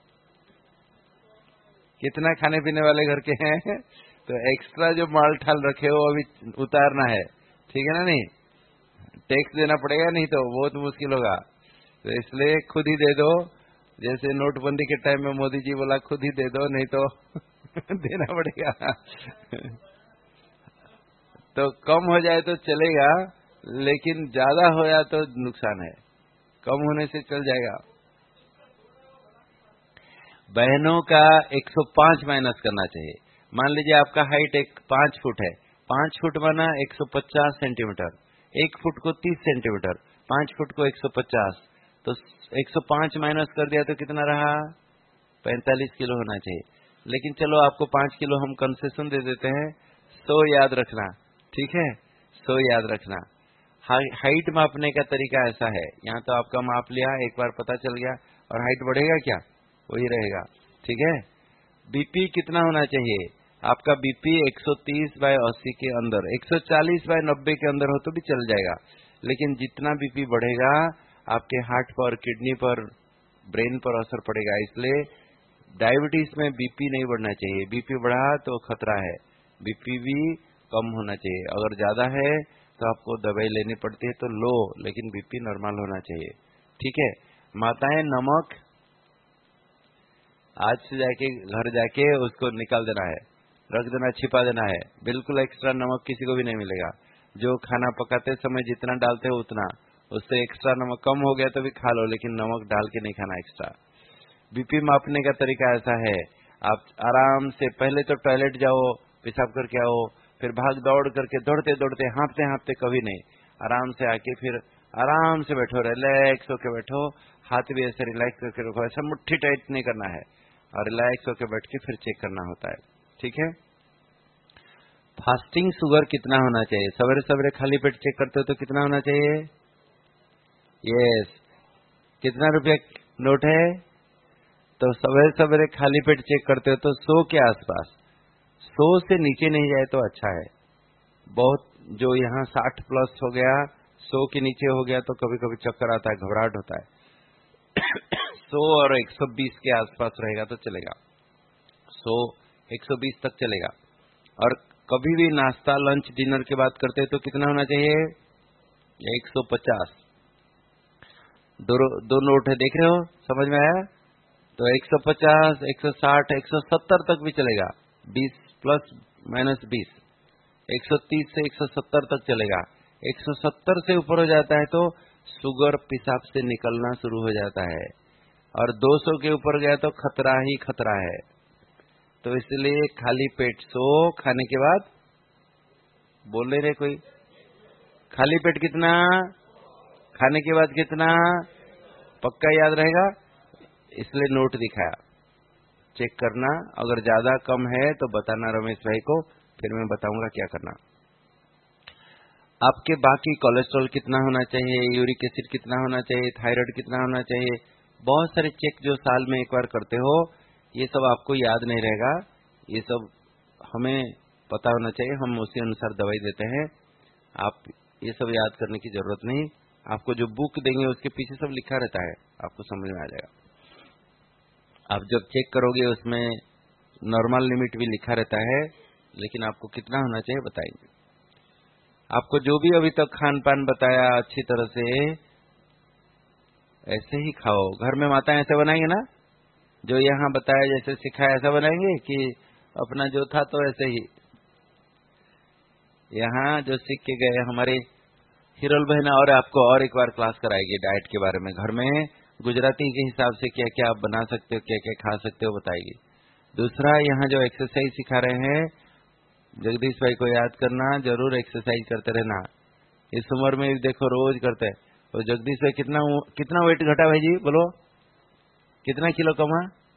कितना खाने पीने वाले घर के हैं तो एक्स्ट्रा जो माल ठाल रखे हो अभी उतारना है, ठीक है ना? नहीं, टैक्स देना पड़ेगा, नहीं तो बहुत मुश्किल होगा। तो इसलिए खुद ही दे दो, जैसे नोटबंदी के टाइम में मोदी जी बोला खुद ही दे दो, नहीं तो देना पड़ेगा। तो कम हो जाए तो चलेगा, लेकिन ज्यादा हो जाए तो नुकसान है। कम होने से चल जाएगा। बहनों का एक सौ पाँच माइनस करना चाहिए। मान लीजिए आपका हाइट एक पांच फुट है, पांच फुट माना एक सौ पचास सेंटीमीटर, एक फुट को तीस सेंटीमीटर, पांच फुट को एक सौ पचास, तो एक सौ पाँच माइनस कर दिया तो कितना रहा? पैंतालीस किलो होना चाहिए। लेकिन चलो आपको पांच किलो हम कंसेशन दे देते हैं, सौ याद रखना, ठीक है? सौ याद रखना। हाइट मापने का तरीका ऐसा है, यहाँ तो आपका माप लिया, एक बार पता चल गया, और हाइट बढ़ेगा क्या? वही रहेगा, ठीक है। बीपी कितना होना चाहिए? आपका बीपी एक सौ तीस बाय अस्सी के अंदर, एक सौ चालीस बाय नब्बे के अंदर हो तो भी चल जाएगा। लेकिन जितना बीपी बढ़ेगा आपके हार्ट पर, किडनी पर, ब्रेन पर असर पड़ेगा। इसलिए डायबिटीज में बीपी नहीं बढ़ना चाहिए। बीपी बढ़ा तो खतरा है। बीपी भी कम होना चाहिए। अगर ज्यादा है तो आपको दवाई लेनी पड़ती है तो लो, लेकिन बीपी नॉर्मल होना चाहिए, ठीक है। माताएं नमक आज से जाके घर जाके उसको निकाल देना है, रख देना, छिपा देना है। बिल्कुल एक्स्ट्रा नमक किसी को भी नहीं मिलेगा। जो खाना पकाते समय जितना डालते हो उतना, उससे एक्स्ट्रा नमक कम हो गया तो भी खा लो, लेकिन नमक डाल के नहीं खाना एक्स्ट्रा। बीपी मापने का तरीका ऐसा है, आप आराम से पहले तो टॉयलेट जाओ, पेशाब करके आओ, फिर भाग दौड़ करके, दौड़ते दौड़ते, हाँफते हाँफते कभी नहीं, आराम से आके फिर आराम से बैठो, रिलैक्स होके बैठो, हाथ भी ऐसे रिलैक्स करके रखो, ऐसा मुट्ठी टाइट नहीं करना है, और रिलैक्स होके बैठ के फिर चेक करना होता है, ठीक है। फास्टिंग शुगर कितना होना चाहिए? सवेरे सवेरे खाली पेट चेक करते हो तो कितना होना चाहिए? यस, कितना रुपया नोट है? तो सवेरे सवेरे खाली पेट चेक करते हो तो सौ के आसपास, सौ से नीचे नहीं जाए तो अच्छा है। बहुत जो यहाँ साठ प्लस हो गया, सौ के नीचे हो गया तो कभी कभी चक्कर आता है, घबराहट होता है। सौ और एक सौ बीस के आसपास रहेगा तो चलेगा, सौ एक सौ बीस तक चलेगा। और कभी भी नाश्ता, लंच, डिनर की बात करते हैं तो कितना होना चाहिए? एक सौ पचास। दो, दो नोट है, देख रहे हो, समझ में आया? तो एक सौ पचास, एक सौ साठ, एक सौ सत्तर तक भी चलेगा, बीस प्लस माइनस बीस, एक सौ तीस से एक सौ सत्तर तक चलेगा। एक सौ सत्तर से ऊपर हो जाता है तो शुगर पेशाब से निकलना शुरू हो जाता है, और दो सौ के ऊपर गया तो खतरा ही खतरा है। तो इसलिए खाली पेट सो, खाने के बाद बोल ले रहे कोई, खाली पेट कितना, खाने के बाद कितना, पक्का याद रहेगा, इसलिए नोट दिखाया। चेक करना, अगर ज्यादा कम है तो बताना रमेश भाई को, फिर मैं बताऊंगा क्या करना। आपके बाकी कोलेस्ट्रॉल कितना होना चाहिए, यूरिक एसिड कितना होना चाहिए, थायराइड कितना होना चाहिए, बहुत सारे चेक जो साल में एक बार करते हो, ये सब आपको याद नहीं रहेगा। ये सब हमें पता होना चाहिए, हम उसी अनुसार दवाई देते हैं। आप ये सब याद करने की जरूरत नहीं, आपको जो बुक देंगे उसके पीछे सब लिखा रहता है, आपको समझ में आ जाएगा। आप जब चेक करोगे उसमें नॉर्मल लिमिट भी लिखा रहता है, लेकिन आपको कितना होना चाहिए बताएंगे। आपको जो भी अभी तक खान पान बताया अच्छी तरह से ऐसे ही खाओ। घर में माता ऐसे बनाएंगे ना, जो यहाँ बताया जैसे सिखाया ऐसा बनाएंगे कि अपना जो था तो ऐसे ही। यहाँ जो सीख के गए हमारे हिरल बहना और आपको और एक बार क्लास कराएगी डाइट के बारे में। घर में गुजराती के हिसाब से क्या क्या आप बना सकते हो, क्या क्या खा सकते हो बताएगी। दूसरा, यहाँ जो एक्सरसाइज सिखा रहे हैं, जगदीश भाई को याद करना, जरूर एक्सरसाइज करते रहना। इस उम्र में देखो रोज करते हैं। तो जगदीश भाई कितना कितना वेट घटा भाई जी, बोलो कितना किलो कमा?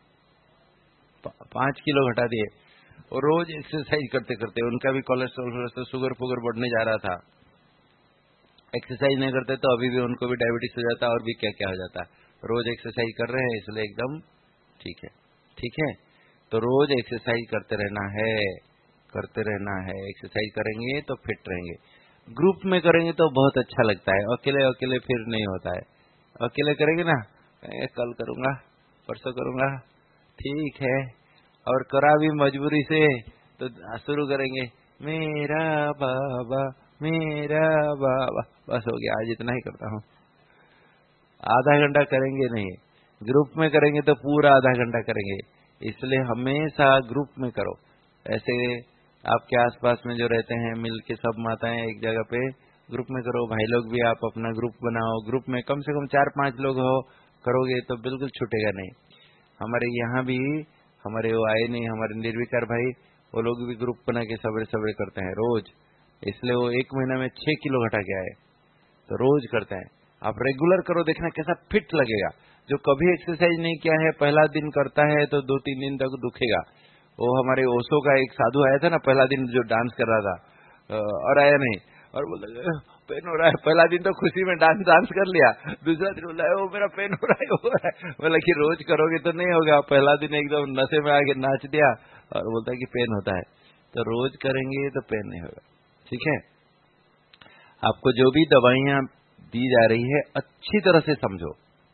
पांच किलो घटा दिए। और रोज एक्सरसाइज करते करते उनका भी कोलेस्ट्रॉल शुगर फुगर बढ़ने जा रहा था। एक्सरसाइज नहीं करते तो अभी भी उनको भी डायबिटीज हो जाता और भी क्या क्या हो जाता। रोज एक्सरसाइज कर रहे हैं इसलिए एकदम ठीक है। ठीक है, तो रोज एक्सरसाइज करते रहना है, करते रहना है। एक्सरसाइज करेंगे तो फिट रहेंगे। ग्रुप में करेंगे तो बहुत अच्छा लगता है, अकेले अकेले फिर नहीं होता है। अकेले करेंगे ना, कल करूंगा परसों करूंगा, ठीक है, और करा भी मजबूरी से तो शुरू करेंगे मेरा बाबा मेरा बाबा, बस हो गया, आज इतना ही करता हूँ। आधा घंटा करेंगे नहीं, ग्रुप में करेंगे तो पूरा आधा घंटा करेंगे। इसलिए हमेशा ग्रुप में करो। ऐसे आपके आसपास में जो रहते हैं मिल के सब माताएं एक जगह पे ग्रुप में करो। भाई लोग भी आप अपना ग्रुप बनाओ, ग्रुप में कम से कम चार पांच लोग हो, करोगे तो बिल्कुल छूटेगा नहीं। हमारे यहाँ भी हमारे वो आए नहीं, हमारे निर्विकार भाई, वो लोग भी ग्रुप बना के सवेरे सवेरे करते हैं रोज। इसलिए वो एक महीना में छह किलो घटा के आए, तो रोज करते हैं। आप रेगुलर करो, देखना कैसा फिट लगेगा। जो कभी एक्सरसाइज नहीं किया है पहला दिन करता है तो दो तीन दिन तक दुखेगा। वो हमारे ओशो का एक साधु आया था ना, पहला दिन जो डांस कर रहा था और आया नहीं, और बोला पेन हो रहा है। पहला दिन तो खुशी में डांस डांस कर लिया, दूसरा दिन बोला वो मेरा पेन हो रहा है हो रहा है। बोला कि रोज करोगे तो नहीं होगा। पहला दिन एकदम नशे में आके नाच दिया और बोलता है कि पेन होता है। तो रोज करेंगे तो पेन नहीं होगा। ठीक है, आपको जो भी दवाइयां दी जा रही है अच्छी तरह से समझो।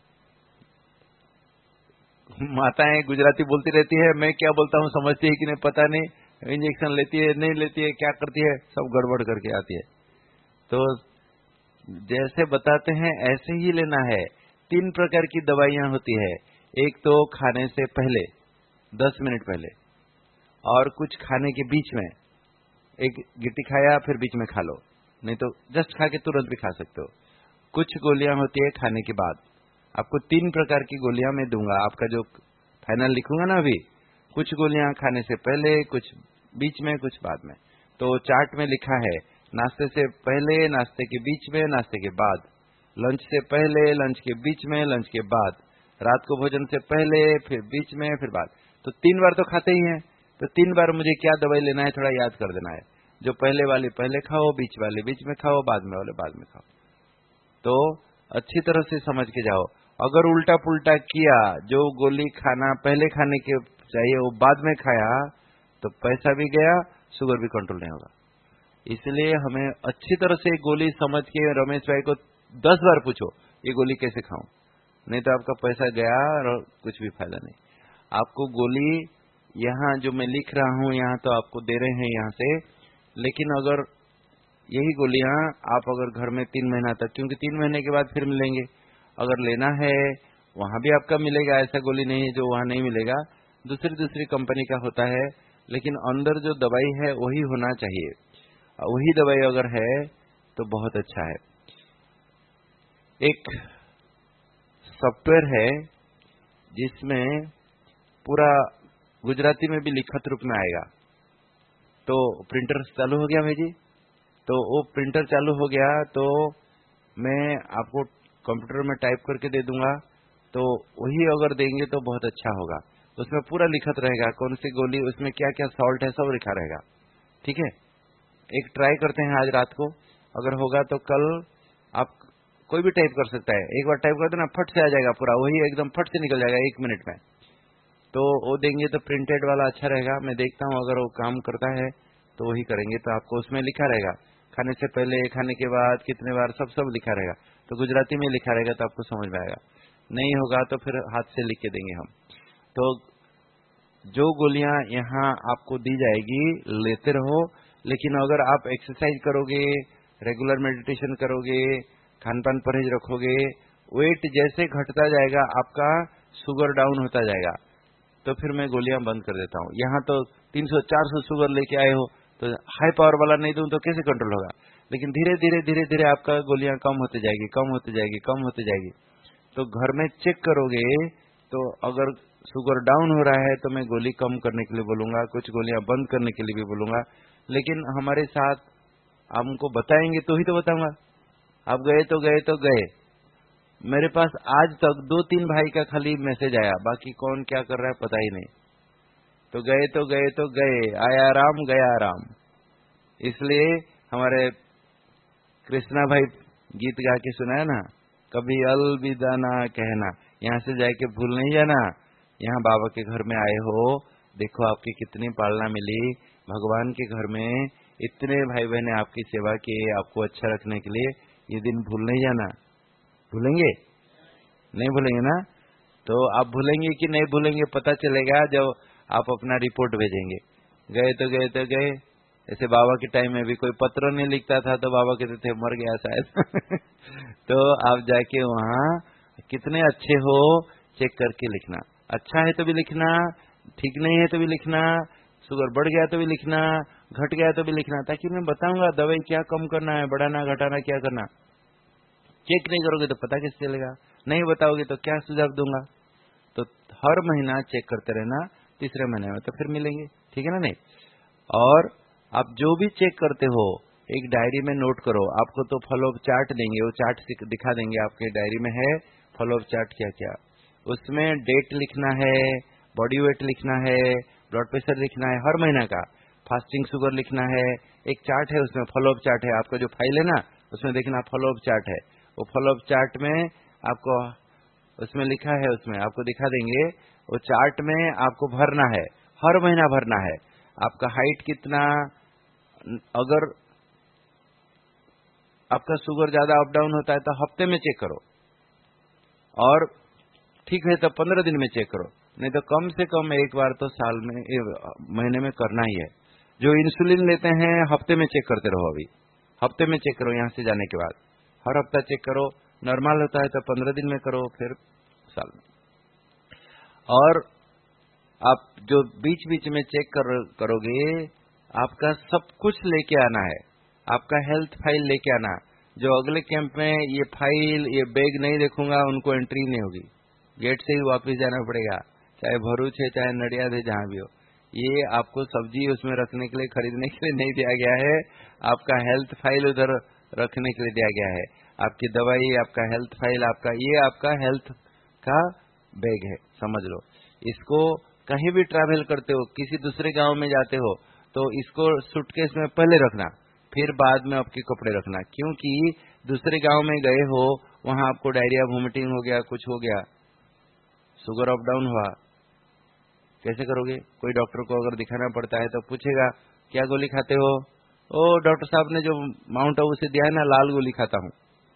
माताएं गुजराती बोलती रहती है, मैं क्या बोलता हूँ समझती है कि नहीं पता नहीं। इंजेक्शन लेती है नहीं लेती है, क्या करती है, सब गड़बड़ करके आती है। तो जैसे बताते हैं ऐसे ही लेना है। तीन प्रकार की दवाइयां होती है। एक तो खाने से पहले दस मिनट पहले, और कुछ खाने के बीच में। एक गिट्टी खाया फिर बीच में खा लो, नहीं तो जस्ट खा के तुरंत भी खा सकते हो। कुछ गोलियां होती है खाने के बाद। आपको तीन प्रकार की गोलियां मैं दूंगा, आपका जो फाइनल लिखूंगा ना अभी। कुछ गोलियां खाने से पहले, कुछ बीच में, कुछ बाद में। तो चार्ट में लिखा है नाश्ते से पहले, नाश्ते के बीच में, नाश्ते के बाद, लंच से पहले, लंच के बीच में, लंच के बाद, रात को भोजन से पहले, फिर बीच में, फिर बाद। तो तीन बार तो खाते ही हैं, तो तीन बार मुझे क्या दवाई लेना है थोड़ा याद कर देना है। जो पहले वाली पहले खाओ, बीच वाले बीच में खाओ, बाद में वाले बाद में खाओ। तो अच्छी तरह से समझ के जाओ। अगर उल्टा पुल्टा किया, जो गोली खाना पहले खाने के चाहिए वो बाद में खाया, तो पैसा भी गया, शुगर भी कंट्रोल नहीं होगा। इसलिए हमें अच्छी तरह से गोली समझ के रमेश भाई को दस बार पूछो ये गोली कैसे खाऊं, नहीं तो आपका पैसा गया और कुछ भी फायदा नहीं। आपको गोली यहाँ जो मैं लिख रहा हूँ यहाँ तो आपको दे रहे हैं यहाँ से, लेकिन अगर यही गोलियां आप अगर घर में तीन महीना तक, क्योंकि तीन महीने के बाद फिर मिलेंगे, अगर लेना है वहां भी आपका मिलेगा। ऐसा गोली नहीं है जो वहां नहीं मिलेगा, दूसरी दूसरी कंपनी का होता है, लेकिन अंदर जो दवाई है वही होना चाहिए। वही दवाई अगर है तो बहुत अच्छा है। एक सॉफ्टवेयर है जिसमें पूरा गुजराती में भी लिखित रूप में आएगा। तो प्रिंटर चालू हो गया भाई जी, तो वो प्रिंटर चालू हो गया तो मैं आपको कंप्यूटर में टाइप करके दे दूंगा, तो वही अगर देंगे तो बहुत अच्छा होगा। उसमें पूरा लिखत रहेगा, कौन सी गोली, उसमें क्या क्या सॉल्ट है, सब लिखा रहेगा। ठीक है, एक ट्राई करते हैं आज रात को, अगर होगा तो कल आप कोई भी टाइप कर सकता है, एक बार टाइप कर देना फट से आ जाएगा पूरा, वही एकदम फट से निकल जाएगा एक मिनट में। तो वो देंगे तो प्रिंटेड वाला अच्छा रहेगा, मैं देखता हूँ अगर वो काम करता है तो वही करेंगे। तो आपको उसमें लिखा रहेगा खाने से पहले, खाने के बाद कितने बार, सब सब लिखा रहेगा। तो गुजराती में लिखा रहेगा तो आपको समझ में आएगा, नहीं होगा तो फिर हाथ से लिख के देंगे हम। तो जो गोलियां यहाँ आपको दी जाएगी लेते रहो, लेकिन अगर आप एक्सरसाइज करोगे, रेगुलर मेडिटेशन करोगे, खान पान परहेज रखोगे, वेट जैसे घटता जाएगा आपका, शुगर डाउन होता जाएगा, तो फिर मैं गोलियां बंद कर देता हूँ। यहाँ तो तीन सौ चार सौ शुगर लेके आए हो तो हाई पावर वाला नहीं दूं तो कैसे कंट्रोल होगा। लेकिन धीरे धीरे धीरे धीरे आपका गोलियां कम होती जाएगी, कम होती जाएगी, कम होती जाएगी। तो घर में चेक करोगे तो अगर शुगर डाउन हो रहा है तो मैं गोली कम करने के लिए बोलूंगा, कुछ गोलियां बंद करने के लिए भी बोलूंगा। लेकिन हमारे साथ हमको बताएंगे तो ही तो बताऊंगा। आप गए तो गए तो गए। मेरे पास आज तक दो तीन भाई का खाली मैसेज आया, बाकी कौन क्या कर रहा है पता ही नहीं। तो गए तो गए तो गए, आया राम गया राम। इसलिए हमारे कृष्णा भाई गीत गा के सुनाया ना, कभी अलविदा ना कहना, यहाँ से जाके भूल नहीं जाना। यहाँ बाबा के घर में आए हो, देखो आपकी कितनी पालना मिली, भगवान के घर में इतने भाई बहने आपकी सेवा किए, आपको अच्छा रखने के लिए, ये दिन भूल नहीं जाना। भूलेंगे? नहीं भूलेंगे ना? तो आप भूलेंगे कि नहीं भूलेंगे पता चलेगा जब आप अपना रिपोर्ट भेजेंगे। गए तो गए तो गए। ऐसे बाबा के टाइम में भी कोई पत्र नहीं लिखता था तो बाबा कहते थे मर गया शायद तो आप जाके वहाँ कितने अच्छे हो चेक करके लिखना। अच्छा है तो भी लिखना, ठीक नहीं है तो भी लिखना, शुगर बढ़ गया तो भी लिखना, घट गया तो भी लिखना, ताकि मैं बताऊंगा दवाई क्या कम करना है, बढ़ाना घटाना क्या करना। चेक नहीं करोगे तो पता कैसे चलेगा, नहीं बताओगे तो क्या सुझाव दूंगा। तो हर महीना चेक करते रहना, तीसरे महीने में तो फिर मिलेंगे, ठीक है ना? नहीं, और आप जो भी चेक करते हो एक डायरी में नोट करो। आपको तो फॉलोअप चार्ट देंगे, वो चार्ट दिखा देंगे, आपके डायरी में है फॉलोअप चार्ट क्या क्या। उसमें डेट लिखना है, बॉडी वेट लिखना है, ब्लड प्रेशर लिखना है हर महीना का, फास्टिंग शुगर लिखना है। एक चार्ट है उसमें, फॉलोअप चार्ट है। आपका जो फाइल है ना उसमें देखना फॉलोअप चार्ट है। वो फॉलोअप चार्ट में आपको उसमें लिखा है, उसमें आपको दिखा देंगे। वो चार्ट में आपको भरना है, हर महीना भरना है। आपका हाइट कितना, अगर आपका शुगर ज्यादा अप डाउन होता है तो हफ्ते में चेक करो, और ठीक है तो पंद्रह दिन में चेक करो, नहीं तो कम से कम एक बार तो साल में महीने में करना ही है। जो इंसुलिन लेते हैं हफ्ते में चेक करते रहो, अभी हफ्ते में चेक करो, यहाँ से जाने के बाद हर हफ्ता चेक करो। नॉर्मल होता है तो पंद्रह दिन में करो, फिर साल में। और आप जो बीच बीच में चेक कर, करोगे, आपका सब कुछ लेके आना है, आपका हेल्थ फाइल लेके आना। जो अगले कैंप में ये फाइल ये बैग नहीं देखूंगा उनको एंट्री नहीं होगी, गेट से ही वापस जाना पड़ेगा, चाहे भरूच है चाहे नडियाद है, जहां भी हो। ये आपको सब्जी उसमें रखने के लिए, खरीदने के लिए नहीं दिया गया है, आपका हेल्थ फाइल उधर रखने के लिए दिया गया है। आपकी दवाई, आपका हेल्थ फाइल, आपका ये आपका हेल्थ का बैग है, समझ लो। इसको कहीं भी ट्रैवल करते हो, किसी दूसरे गांव में जाते हो तो इसको सूटकेस में पहले रखना, फिर बाद में आपके कपड़े रखना। क्योंकि दूसरे गांव में गए हो, वहां आपको डायरिया वोमिटिंग हो गया, कुछ हो गया, शुगर अप डाउन हुआ, कैसे करोगे? कोई डॉक्टर को अगर दिखाना पड़ता है तो पूछेगा क्या गोली खाते हो? ओ डॉक्टर साहब ने जो माउंट आबू से दिया है ना, लाल गोली खाता हूं।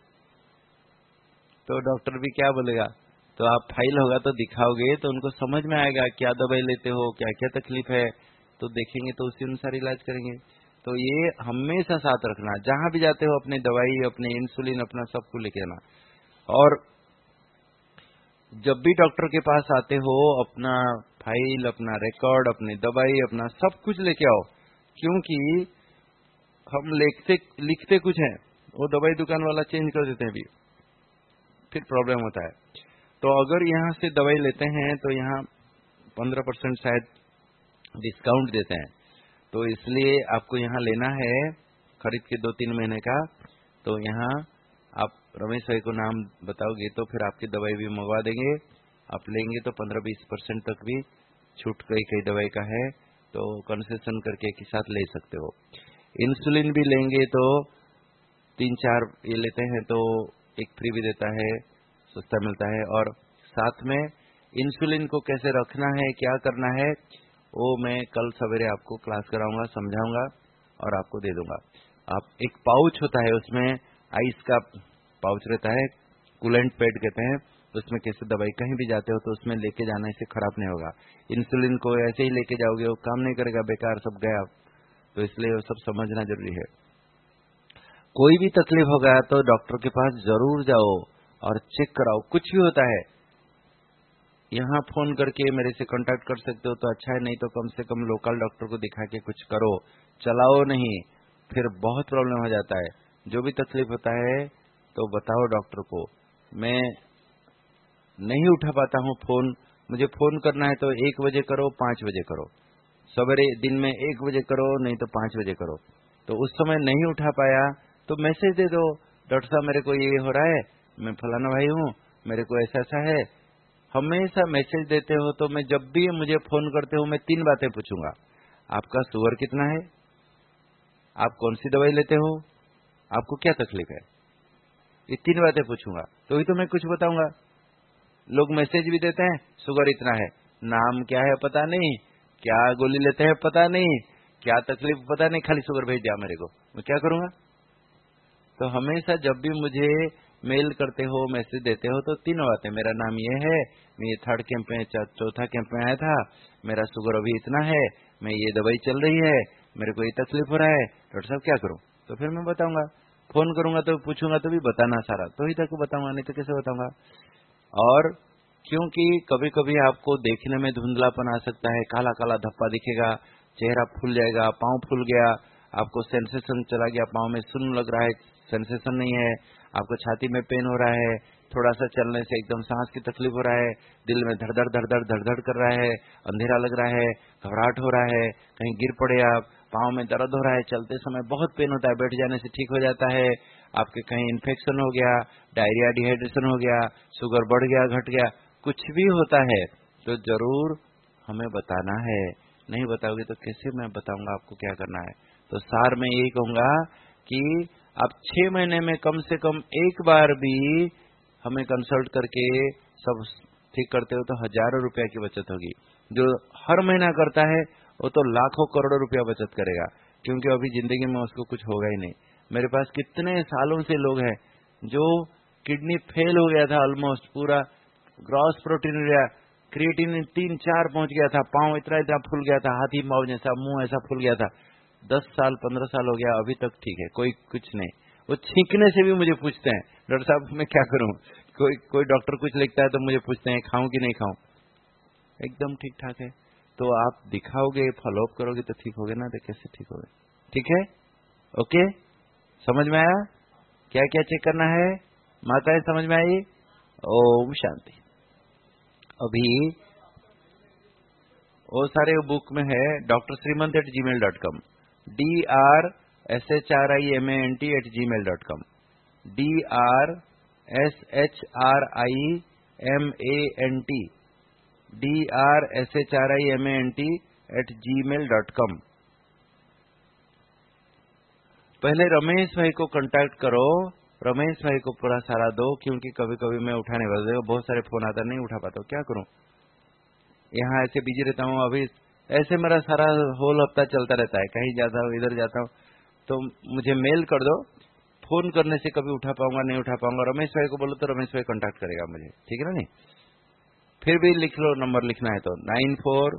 तो डॉक्टर भी क्या बोलेगा? तो आप फाइल होगा तो दिखाओगे तो उनको समझ में आएगा क्या दवाई लेते हो, क्या क्या तकलीफ है, तो देखेंगे तो उसी अनुसार इलाज करेंगे। तो ये हमेशा साथ रखना, जहां भी जाते हो अपनी दवाई, अपने इंसुलिन, अपना सब कुछ लेके आना। और जब भी डॉक्टर के पास आते हो अपना फाइल, अपना रिकॉर्ड, अपनी दवाई, अपना सब कुछ लेके आओ। क्योंकि हम लिखते लिखते कुछ है, वो दवाई दुकान वाला चेंज कर देते हैं भी, फिर प्रॉब्लम होता है। तो अगर यहाँ से दवाई लेते हैं तो यहाँ पंद्रह परसेंट शायद डिस्काउंट देते हैं, तो इसलिए आपको यहाँ लेना है खरीद के दो तीन महीने का। तो यहाँ आप रमेश भाई को नाम बताओगे तो फिर आपकी दवाई भी मंगवा देंगे, आप लेंगे तो पंद्रह बीस परसेंट तक भी छूट कई कई दवाई का है तो कंसेशन करके एक ही साथ ले सकते हो। इंसुलिन भी लेंगे तो तीन चार ये लेते हैं तो एक फ्री भी देता है, सस्ता मिलता है। और साथ में इंसुलिन को कैसे रखना है, क्या करना है, वो मैं कल सवेरे आपको क्लास कराऊंगा, समझाऊंगा और आपको दे दूंगा। आप एक पाउच होता है, उसमें आइस का पाउच रहता है, कूलेंट पैड कहते हैं, उसमें कैसे दवाई कहीं भी जाते हो तो उसमें लेके जाने से खराब नहीं होगा। इंसुलिन को ऐसे ही लेके जाओगे वो काम नहीं करेगा, बेकार सब गया। तो इसलिए वो सब समझना जरूरी है। कोई भी तकलीफ होगा तो डॉक्टर के पास जरूर जाओ और चेक कराओ। कुछ भी होता है यहाँ फोन करके मेरे से कांटेक्ट कर सकते हो तो अच्छा है, नहीं तो कम से कम लोकल डॉक्टर को दिखा के कुछ करो, चलाओ नहीं, फिर बहुत प्रॉब्लम हो जाता है। जो भी तकलीफ होता है तो बताओ डॉक्टर को। मैं नहीं उठा पाता हूँ फोन, मुझे फोन करना है तो एक बजे करो, पांच बजे करो, सवेरे दिन में एक बजे करो, नहीं तो पांच बजे करो। तो उस समय नहीं उठा पाया तो मैसेज दे दो, डॉक्टर साहब मेरे को ये हो रहा है, मैं फलाना भाई हूँ, मेरे को ऐसा ऐसा है। हमेशा मैसेज देते हो तो मैं जब भी मुझे फोन करते हो मैं तीन बातें पूछूंगा। आपका शुगर कितना है, आप कौन सी दवाई लेते हो, आपको क्या तकलीफ है, ये तीन बातें पूछूंगा तो ही तो मैं कुछ बताऊंगा। लोग मैसेज भी देते हैं, शुगर इतना है, नाम क्या है पता नहीं, क्या गोली लेते हैं पता नहीं, क्या तकलीफ पता नहीं, खाली शुगर भेज दिया मेरे को, मैं क्या करूंगा। तो हमेशा जब भी मुझे मेल करते हो, मैसेज देते हो तो तीनों बातें, मेरा नाम ये है, मैं ये थर्ड कैंप में चौथा कैंप में आया था, मेरा शुगर अभी इतना है, मैं ये दवाई चल रही है, मेरे को ये तकलीफ हो रहा है, डॉक्टर साहब क्या करूं। तो फिर मैं बताऊंगा, फोन करूंगा तो पूछूंगा तो भी बताना सारा, तो ही तक बताऊंगा, नहीं तो कैसे बताऊंगा। और क्योंकि कभी कभी आपको देखने में धुंधलापन आ सकता है, काला काला धब्बा दिखेगा, चेहरा फूल जाएगा, पांव फूल गया, आपको सेंसेशन चला गया, पांव में सुन्न लग रहा है, सेंसेशन नहीं है, आपको छाती में पेन हो रहा है, थोड़ा सा चलने से एकदम सांस की तकलीफ हो रहा है, दिल में धड़धड़ धड़धड़ धड़धड़ कर रहा है, अंधेरा लग रहा है, घबराहट हो रहा है, कहीं गिर पड़े आप, पांव में दर्द हो रहा है, चलते समय बहुत पेन होता है, बैठ जाने से ठीक हो जाता है, आपके कहीं इन्फेक्शन हो गया, डायरिया डिहाइड्रेशन हो गया, शुगर बढ़ गया घट गया, कुछ भी होता है तो जरूर हमें बताना है। नहीं बताओगे तो कैसे मैं बताऊंगा आपको क्या करना है। तो सार में यही कहूंगा कि आप छह महीने में कम से कम एक बार भी हमें कंसल्ट करके सब ठीक करते हो तो हजारों रुपया की बचत होगी। जो हर महीना करता है वो तो लाखों करोड़ों रुपया बचत करेगा, क्योंकि अभी जिंदगी में उसको कुछ होगा ही नहीं। मेरे पास कितने सालों से लोग हैं जो किडनी फेल हो गया था, ऑलमोस्ट पूरा ग्रॉस प्रोटीन क्रिएटिन तीन चार पहुंच गया था, पांव इतना इतना फूल गया था, हाथी पांव जैसा, मुंह ऐसा फूल गया था, दस साल पंद्रह साल हो गया, अभी तक ठीक है, कोई कुछ नहीं। वो छींकने से भी मुझे पूछते हैं, डॉक्टर साहब मैं क्या करूं। कोई कोई डॉक्टर कुछ लिखता है तो मुझे पूछते हैं खाऊं कि नहीं खाऊं, एकदम ठीक ठाक है। तो आप दिखाओगे, फॉलोअप करोगे तो ठीक होगे ना, तो कैसे ठीक होगे। ठीक है, ओके, समझ में आया क्या क्या चेक करना है, माताएं समझ में आई। ओम शांति। अभी वो सारे बुक में है, doctor Shrimant at G mail dot com, D R S H R I M A N T at G mail dot com, D R S H R I M A N T, D R S H R I M A N T at G mail dot com. पहले रमेश भाई को contact करो, रमेश भाई को पूरा सारा दो, क्योंकि कभी कभी मैं उठाने वाला, बहुत सारे फोन आता नहीं उठा पाता, क्या करूं, यहाँ ऐसे बिजी रहता हूँ। अभी ऐसे मेरा सारा होल हफ्ता चलता रहता है, कहीं जाता हूँ इधर जाता हूँ, तो मुझे मेल कर दो, फोन करने से कभी उठा पाऊंगा नहीं उठा पाऊंगा। रमेश भाई को बोलो तो रमेश भाई कांटेक्ट करेगा मुझे, ठीक है ना। नहीं फिर भी लिख लो, नंबर लिखना है तो nine four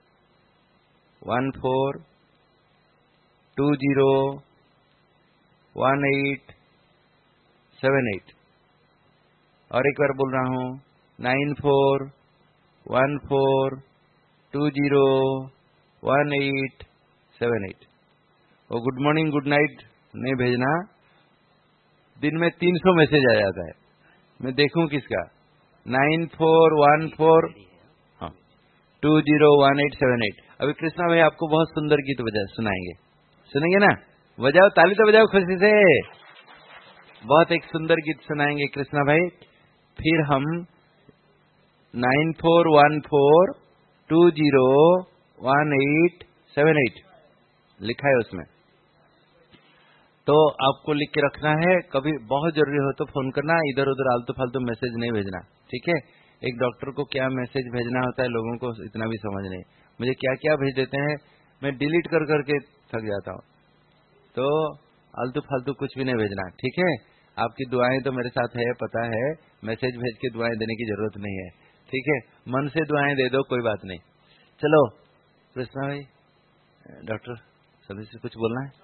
one four two zero one eight seven eight, और एक बार बोल रहा हूँ nine four one four two zero one eight seven eight. और गुड मॉर्निंग गुड नाइट नहीं भेजना, दिन में तीन सौ मैसेज आ जाता है, मैं देखूं किसका। नाइन फोर वन फोर हाँ two zero one eight seven eight. अभी कृष्णा भाई आपको बहुत सुंदर गीत बजा सुनाएंगे, सुनेंगे ना, बजाओ ताली तो बजाओ खुशी से, बहुत एक सुंदर गीत सुनाएंगे कृष्णा भाई। फिर हम nine four one four two zero one eight seven eight लिखा है उसमें। तो आपको लिख के रखना है, कभी बहुत जरूरी हो तो फोन करना, इधर उधर आलतू फालतू मैसेज नहीं भेजना, ठीक है। एक डॉक्टर को क्या मैसेज भेजना होता है लोगों को इतना भी समझ नहीं, मुझे क्या क्या भेज देते हैं, मैं डिलीट कर करके थक जाता हूँ। तो आलतू फालतू कुछ भी नहीं भेजना, ठीक है। आपकी दुआएं तो मेरे साथ है, पता है, मैसेज भेज के दुआएं देने की जरूरत नहीं है, ठीक है। मन से दुआएं दे दो, कोई बात नहीं। चलो कृष्णा भाई, डॉक्टर सभी से कुछ बोलना है?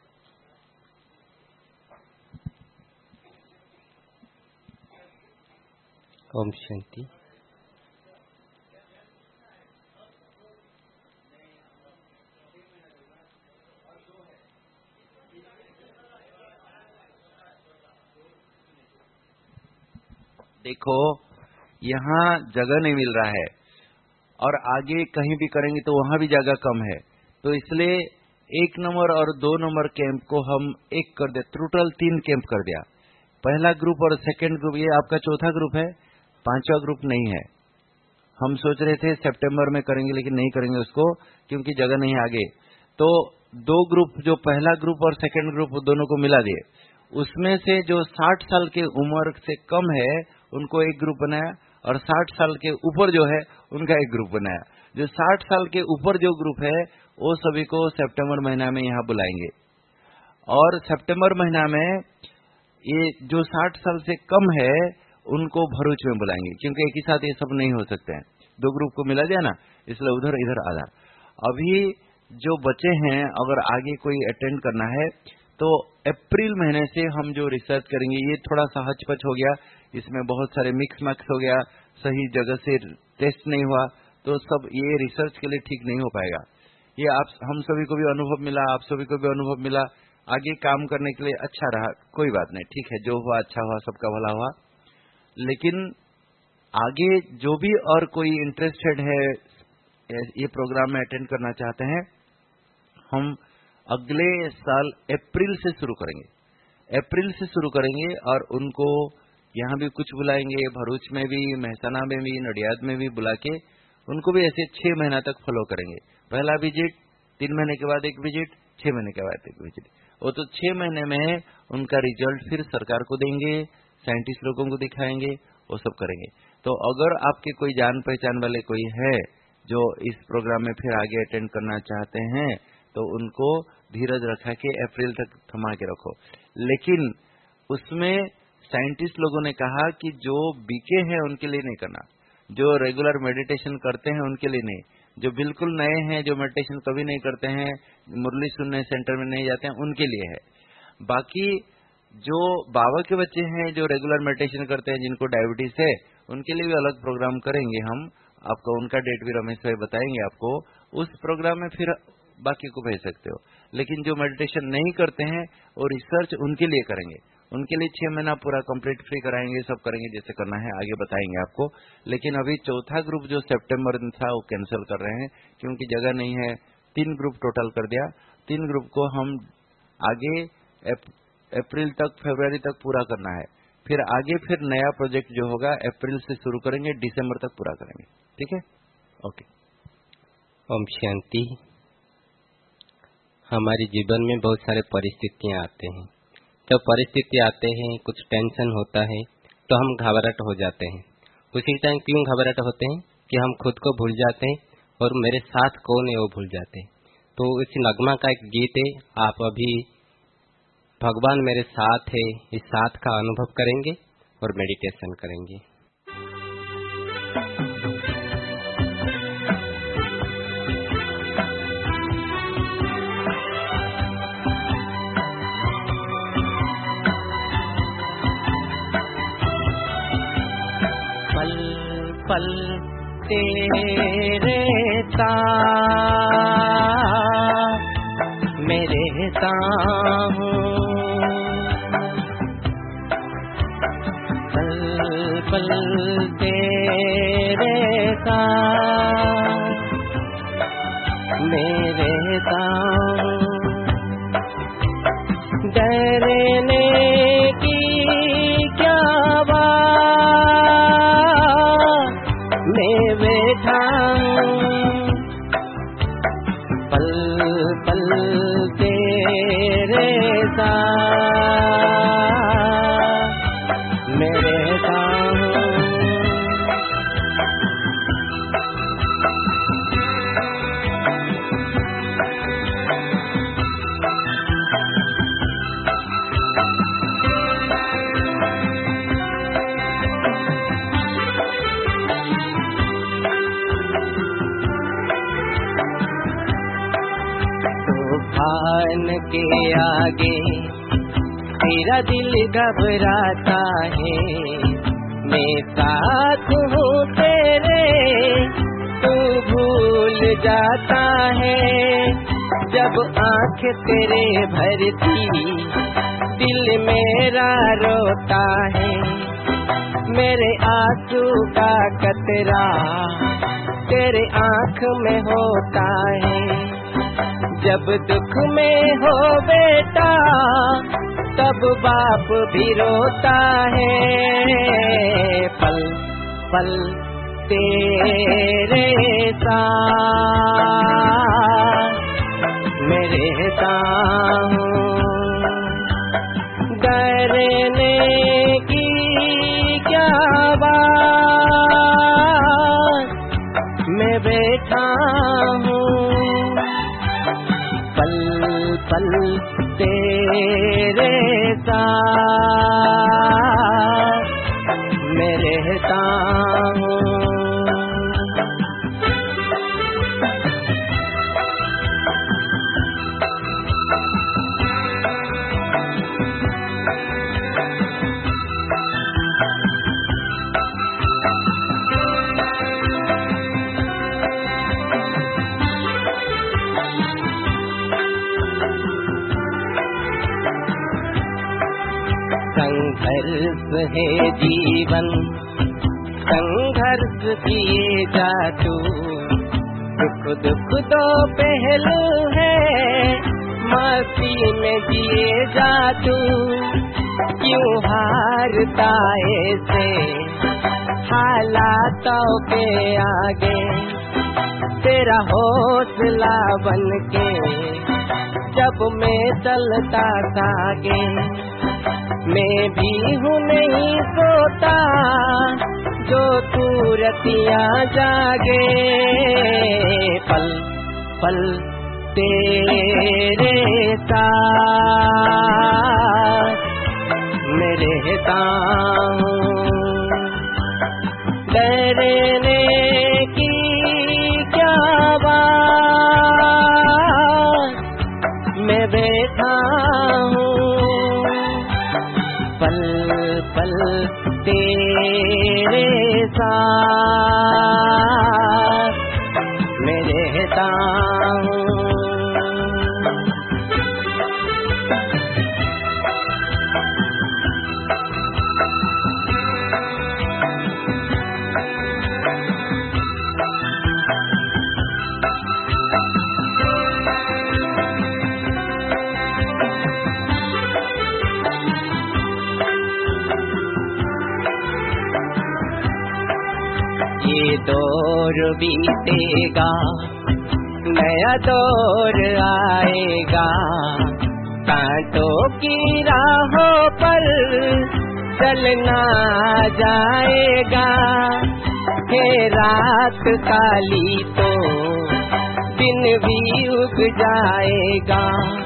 ओम शांति। देखो यहाँ जगह नहीं मिल रहा है और आगे कहीं भी करेंगे तो वहां भी जगह कम है, तो इसलिए एक नंबर और दो नंबर कैंप को हम एक कर दिया, टोटल तीन कैंप कर दिया। पहला ग्रुप और सेकंड ग्रुप, ये आपका चौथा ग्रुप है, पांचवा ग्रुप नहीं है। हम सोच रहे थे सितंबर में करेंगे लेकिन नहीं करेंगे उसको, क्योंकि जगह नहीं आगे। तो दो ग्रुप, जो पहला ग्रुप और सेकंड ग्रुप, दोनों को मिला दिए। उसमें से जो साठ साल के उम्र से कम है उनको एक ग्रुप बनाया, और साठ साल के ऊपर जो है उनका एक ग्रुप बनाया। जो साठ साल के ऊपर जो ग्रुप है वो सभी को सितंबर महीना में यहाँ बुलाएंगे, और सितंबर महीना में ये जो साठ साल से कम है उनको भरूच में बुलाएंगे, क्योंकि एक ही साथ ये सब नहीं हो सकते हैं। दो ग्रुप को मिला दिया ना, इसलिए उधर इधर आधा। अभी जो बचे हैं, अगर आगे कोई अटेंड करना है तो अप्रैल महीने से हम जो रिसर्च करेंगे, ये थोड़ा सा हचपच हो गया, इसमें बहुत सारे मिक्स मैक्स हो गया, सही जगह से टेस्ट नहीं हुआ, तो सब ये रिसर्च के लिए ठीक नहीं हो पाएगा। ये आप हम सभी को भी अनुभव मिला, आप सभी को भी अनुभव मिला, आगे काम करने के लिए अच्छा रहा, कोई बात नहीं, ठीक है, जो हुआ अच्छा हुआ, सबका भला हुआ। लेकिन आगे जो भी और कोई इंटरेस्टेड है ये प्रोग्राम में अटेंड करना चाहते हैं, हम अगले साल अप्रैल से शुरू करेंगे, अप्रैल से शुरू करेंगे और उनको यहाँ भी कुछ बुलाएंगे, भरूच में भी, मेहसाना में भी, नडियाद में भी बुला के उनको भी ऐसे छह महीना तक फॉलो करेंगे। पहला विजिट, तीन महीने के बाद एक विजिट, छह महीने के बाद एक विजिट। वो तो छह महीने में उनका रिजल्ट फिर सरकार को देंगे, साइंटिस्ट लोगों को दिखाएंगे, वो सब करेंगे। तो अगर आपके कोई जान पहचान वाले कोई है जो इस प्रोग्राम में फिर आगे अटेंड करना चाहते हैं, तो उनको धीरज रखा के अप्रैल तक थमा के रखो। लेकिन उसमें साइंटिस्ट लोगों ने कहा कि जो बीके हैं उनके लिए नहीं करना, जो रेगुलर मेडिटेशन करते हैं उनके लिए नहीं, जो बिल्कुल नए हैं, जो मेडिटेशन कभी नहीं करते हैं, मुरली सुनने सेंटर में नहीं जाते हैं, उनके लिए है। बाकी जो बाबा के बच्चे हैं, जो रेगुलर मेडिटेशन करते हैं, जिनको डायबिटीज है, उनके लिए भी अलग प्रोग्राम करेंगे हम, आपको उनका डेट भी रमेश भाई बताएंगे आपको। उस प्रोग्राम में फिर बाकी को भेज सकते हो। लेकिन जो मेडिटेशन नहीं करते हैं और रिसर्च उनके लिए करेंगे, उनके लिए छह महीना पूरा कंप्लीट फ्री कराएंगे, सब करेंगे, जैसे करना है आगे बताएंगे आपको। लेकिन अभी चौथा ग्रुप जो सितंबर में था वो कैंसिल कर रहे हैं, क्योंकि जगह नहीं है। तीन ग्रुप टोटल कर दिया, तीन ग्रुप को हम आगे अप्रैल तक, फरवरी तक पूरा करना है। फिर आगे फिर नया प्रोजेक्ट जो होगा अप्रैल से शुरू करेंगे, दिसंबर तक पूरा करेंगे, ठीक है। ओके, ओम शांति। हमारे जीवन में बहुत सारे परिस्थितियां आते हैं, तो परिस्थिति आते हैं, कुछ टेंशन होता है तो हम घबराहट हो जाते हैं। उसी टाइम क्यों घबराहट होते हैं कि हम खुद को भूल जाते हैं और मेरे साथ कौन है वो भूल जाते हैं। तो इस नगमा का एक गीत है, आप अभी भगवान मेरे साथ है, इस साथ का अनुभव करेंगे और मेडिटेशन करेंगे। पल पल तेरे साथ मेरे साथ, पल पल तेरे साथ मेरे साथ, डरने की क्या बात, मैं बैठा हूँ बन के आगे तेरा दिल घबराता है। मैं साथ हूँ तेरे, तू भूल जाता है। जब आँख तेरे भरती दिल मेरा रोता है। मेरे आंसू का कतरा तेरे आँख में होता है। जब दुख में हो बेटा तब बाप भी रोता है। पल पल तेरे साथ मैं रहता हूँ। डरने की क्या बात, मैं बैठा हूँ। पल पल तेरे साथ मैं रहता हूँ। संघर्ष है जीवन, संघर्ष किए जा तू। दुख दुख दो पहलू है, मस्ती में जिए जा तू। क्यों हारता ऐसे हालातों के आगे, तेरा हौसला बन के जब मैं चलता आगे। मैं भी हूँ नहीं सोता जो तू रतियाँ जागे। पल पल तेरे साथ मैं रहता हूँ। डरने की क्या बात, मैं बैठा हूँ। पल पल तेरे साथ मैं रहता हूँ। ये दौर बीतेगा, नया दौर आएगा। कांटों की राहों पर चलना जाएगा। है रात काली तो दिन भी उग जाएगा।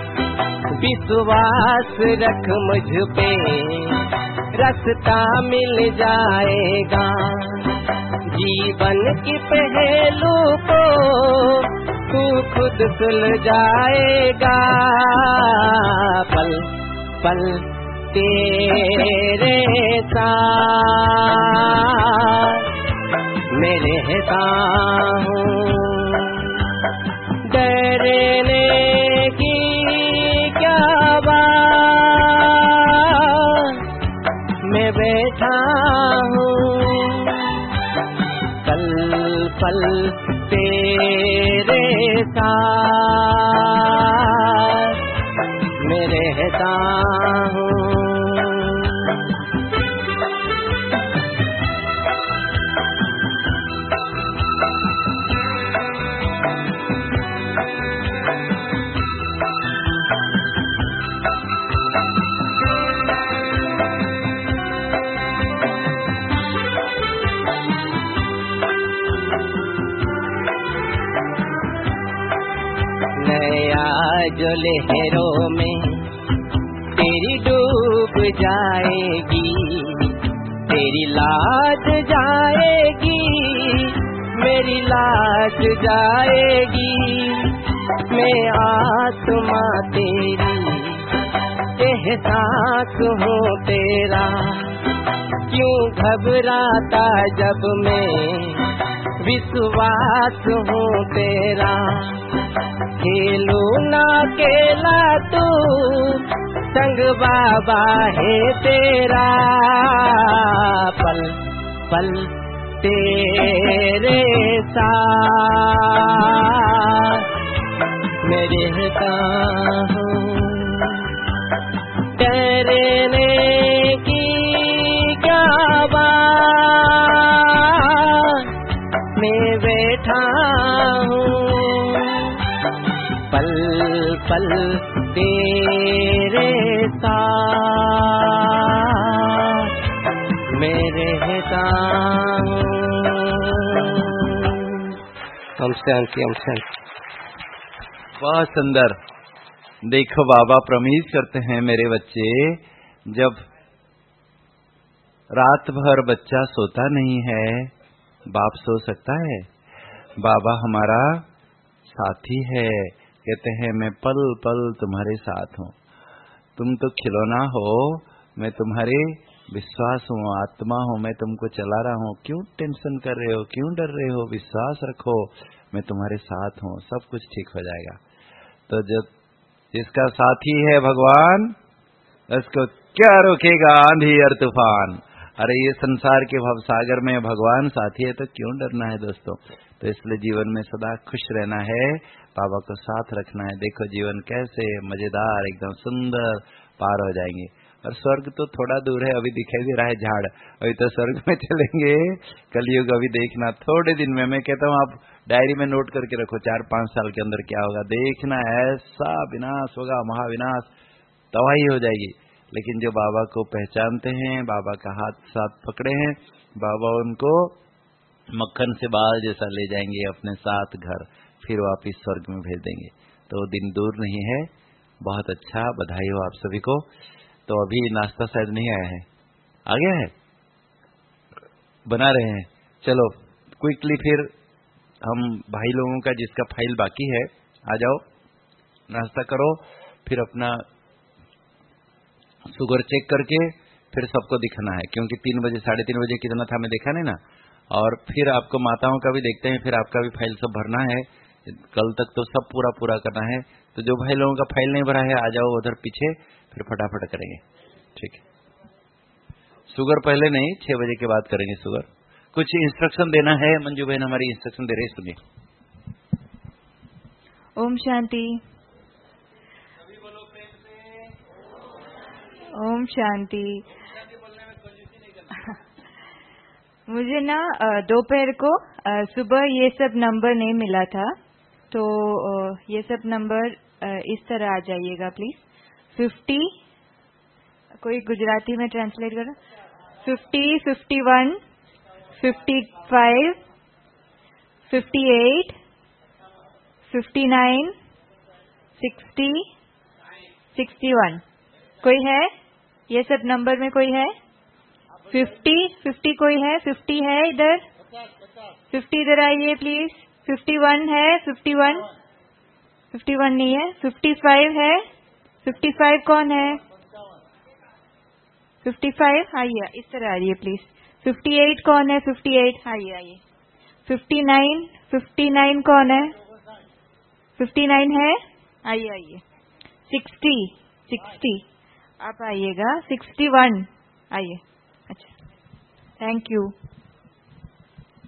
विश्वास रख मुझ पे, रास्ता मिल जाएगा। जीवन की पहलू को तू खुद सुलझाएगा। पल पल तेरे साथ मैं रहता हूँ। डरने की क्या बात, मैं बैठा हूँ। पल पल तेरे साथ मैं रहता हूँ। नया जो लहरों में तेरी डूब जाएगी। तेरी लाज जाएगी, मेरी लाज जाएगी। मैं आत्मा तेरी एहसास हूँ तेरा, क्यों घबराता जब मैं विश्वास हूँ तेरा। खेलू ना केला तू संग बाबा है तेरा, पल पल तेरे साथ मैं रहता हूँ। डरने की क्या बात, मैं बैठा हूँ पल पल तेरे साथ मैं रहता हूँ। ओम शांति, ओम शांति। बहुत सुंदर। देखो बाबा प्रमिस करते हैं, मेरे बच्चे, जब रात भर बच्चा सोता नहीं है, बाप सो सकता है? बाबा हमारा साथी है, कहते हैं मैं पल पल तुम्हारे साथ हूँ। तुम तो खिलौना हो, मैं तुम्हारे विश्वास हूँ, आत्मा हूँ, मैं तुमको चला रहा हूँ। क्यों टेंशन कर रहे हो, क्यों डर रहे हो? विश्वास रखो, मैं तुम्हारे साथ हूँ, सब कुछ ठीक हो जाएगा। तो जब जिसका साथी है भगवान, उसको क्या रोकेगा आंधी और तूफान। अरे ये संसार के भवसागर में भगवान साथी है तो क्यों डरना है दोस्तों। तो इसलिए जीवन में सदा खुश रहना है, बाबा को साथ रखना है। देखो जीवन कैसे मजेदार, एकदम सुंदर पार हो जाएंगे। और स्वर्ग तो थोड़ा दूर है, अभी दिखाई दे रहा है झाड़, अभी तो स्वर्ग में चलेंगे। कलयुग अभी देखना थोड़े दिन में। मैं कहता हूँ आप डायरी में नोट करके रखो, चार पांच साल के अंदर क्या होगा देखना। ऐसा विनाश होगा, महाविनाश, तबाही हो जाएगी। लेकिन जो बाबा को पहचानते हैं, बाबा का हाथ साथ पकड़े हैं, बाबा उनको मक्खन से बाल जैसा ले जाएंगे अपने साथ घर, फिर वापिस स्वर्ग में भेज देंगे। तो दिन दूर नहीं है। बहुत अच्छा, बधाई हो आप सभी को। तो अभी नाश्ता शायद नहीं आया है, आ गया है, बना रहे हैं। चलो क्विकली फिर हम भाई लोगों का जिसका फाइल बाकी है आ जाओ, नाश्ता करो, फिर अपना शुगर चेक करके फिर सबको दिखाना है। क्योंकि तीन बजे साढ़े तीन बजे कितना था मैं देखा नहीं ना। और फिर आपको माताओं का भी देखते हैं, फिर आपका भी फाइल सब भरना है। कल तक तो सब पूरा पूरा करना है। तो जो भाई लोगों का फाइल नहीं भरा है आ जाओ उधर पीछे, फिर फटाफट करेंगे। ठीक है, शुगर पहले नहीं, छह बजे के बाद करेंगे शुगर। कुछ इंस्ट्रक्शन देना है, मंजू बहन हमारी इंस्ट्रक्शन दे रही है, सुनिए। ओम शांति। ओम शांति। मुझे ना दोपहर को सुबह ये सब नंबर नहीं मिला था, तो ये सब नंबर इस तरह आ जाइएगा प्लीज। फिफ्टी, कोई गुजराती में ट्रांसलेट करो। Fifty, fifty one, fifty five, fifty eight, fifty nine, sixty, sixty one. कोई है? ये सब नंबर में कोई है? फिफ्टी, फिफ्टी कोई है? फिफ्टी है इधर? फिफ्टी इधर आइए प्लीज। फिफ्टी वन है? Fifty one? फिफ्टी वन नहीं है। फिफ्टी फाइव है? फिफ्टी फाइव कौन है? फिफ्टी फाइव आइए, इस तरह आइए प्लीज। फिफ्टी एट कौन है? फिफ्टी एट आइए आइए। फिफ्टी नाइन, फिफ्टी नाइन कौन है? फिफ्टी नाइन है? आइए आइए। सिक्सटी, सिक्सटी आप आइएगा। सिक्सटी वन आइए। अच्छा, थैंक यू।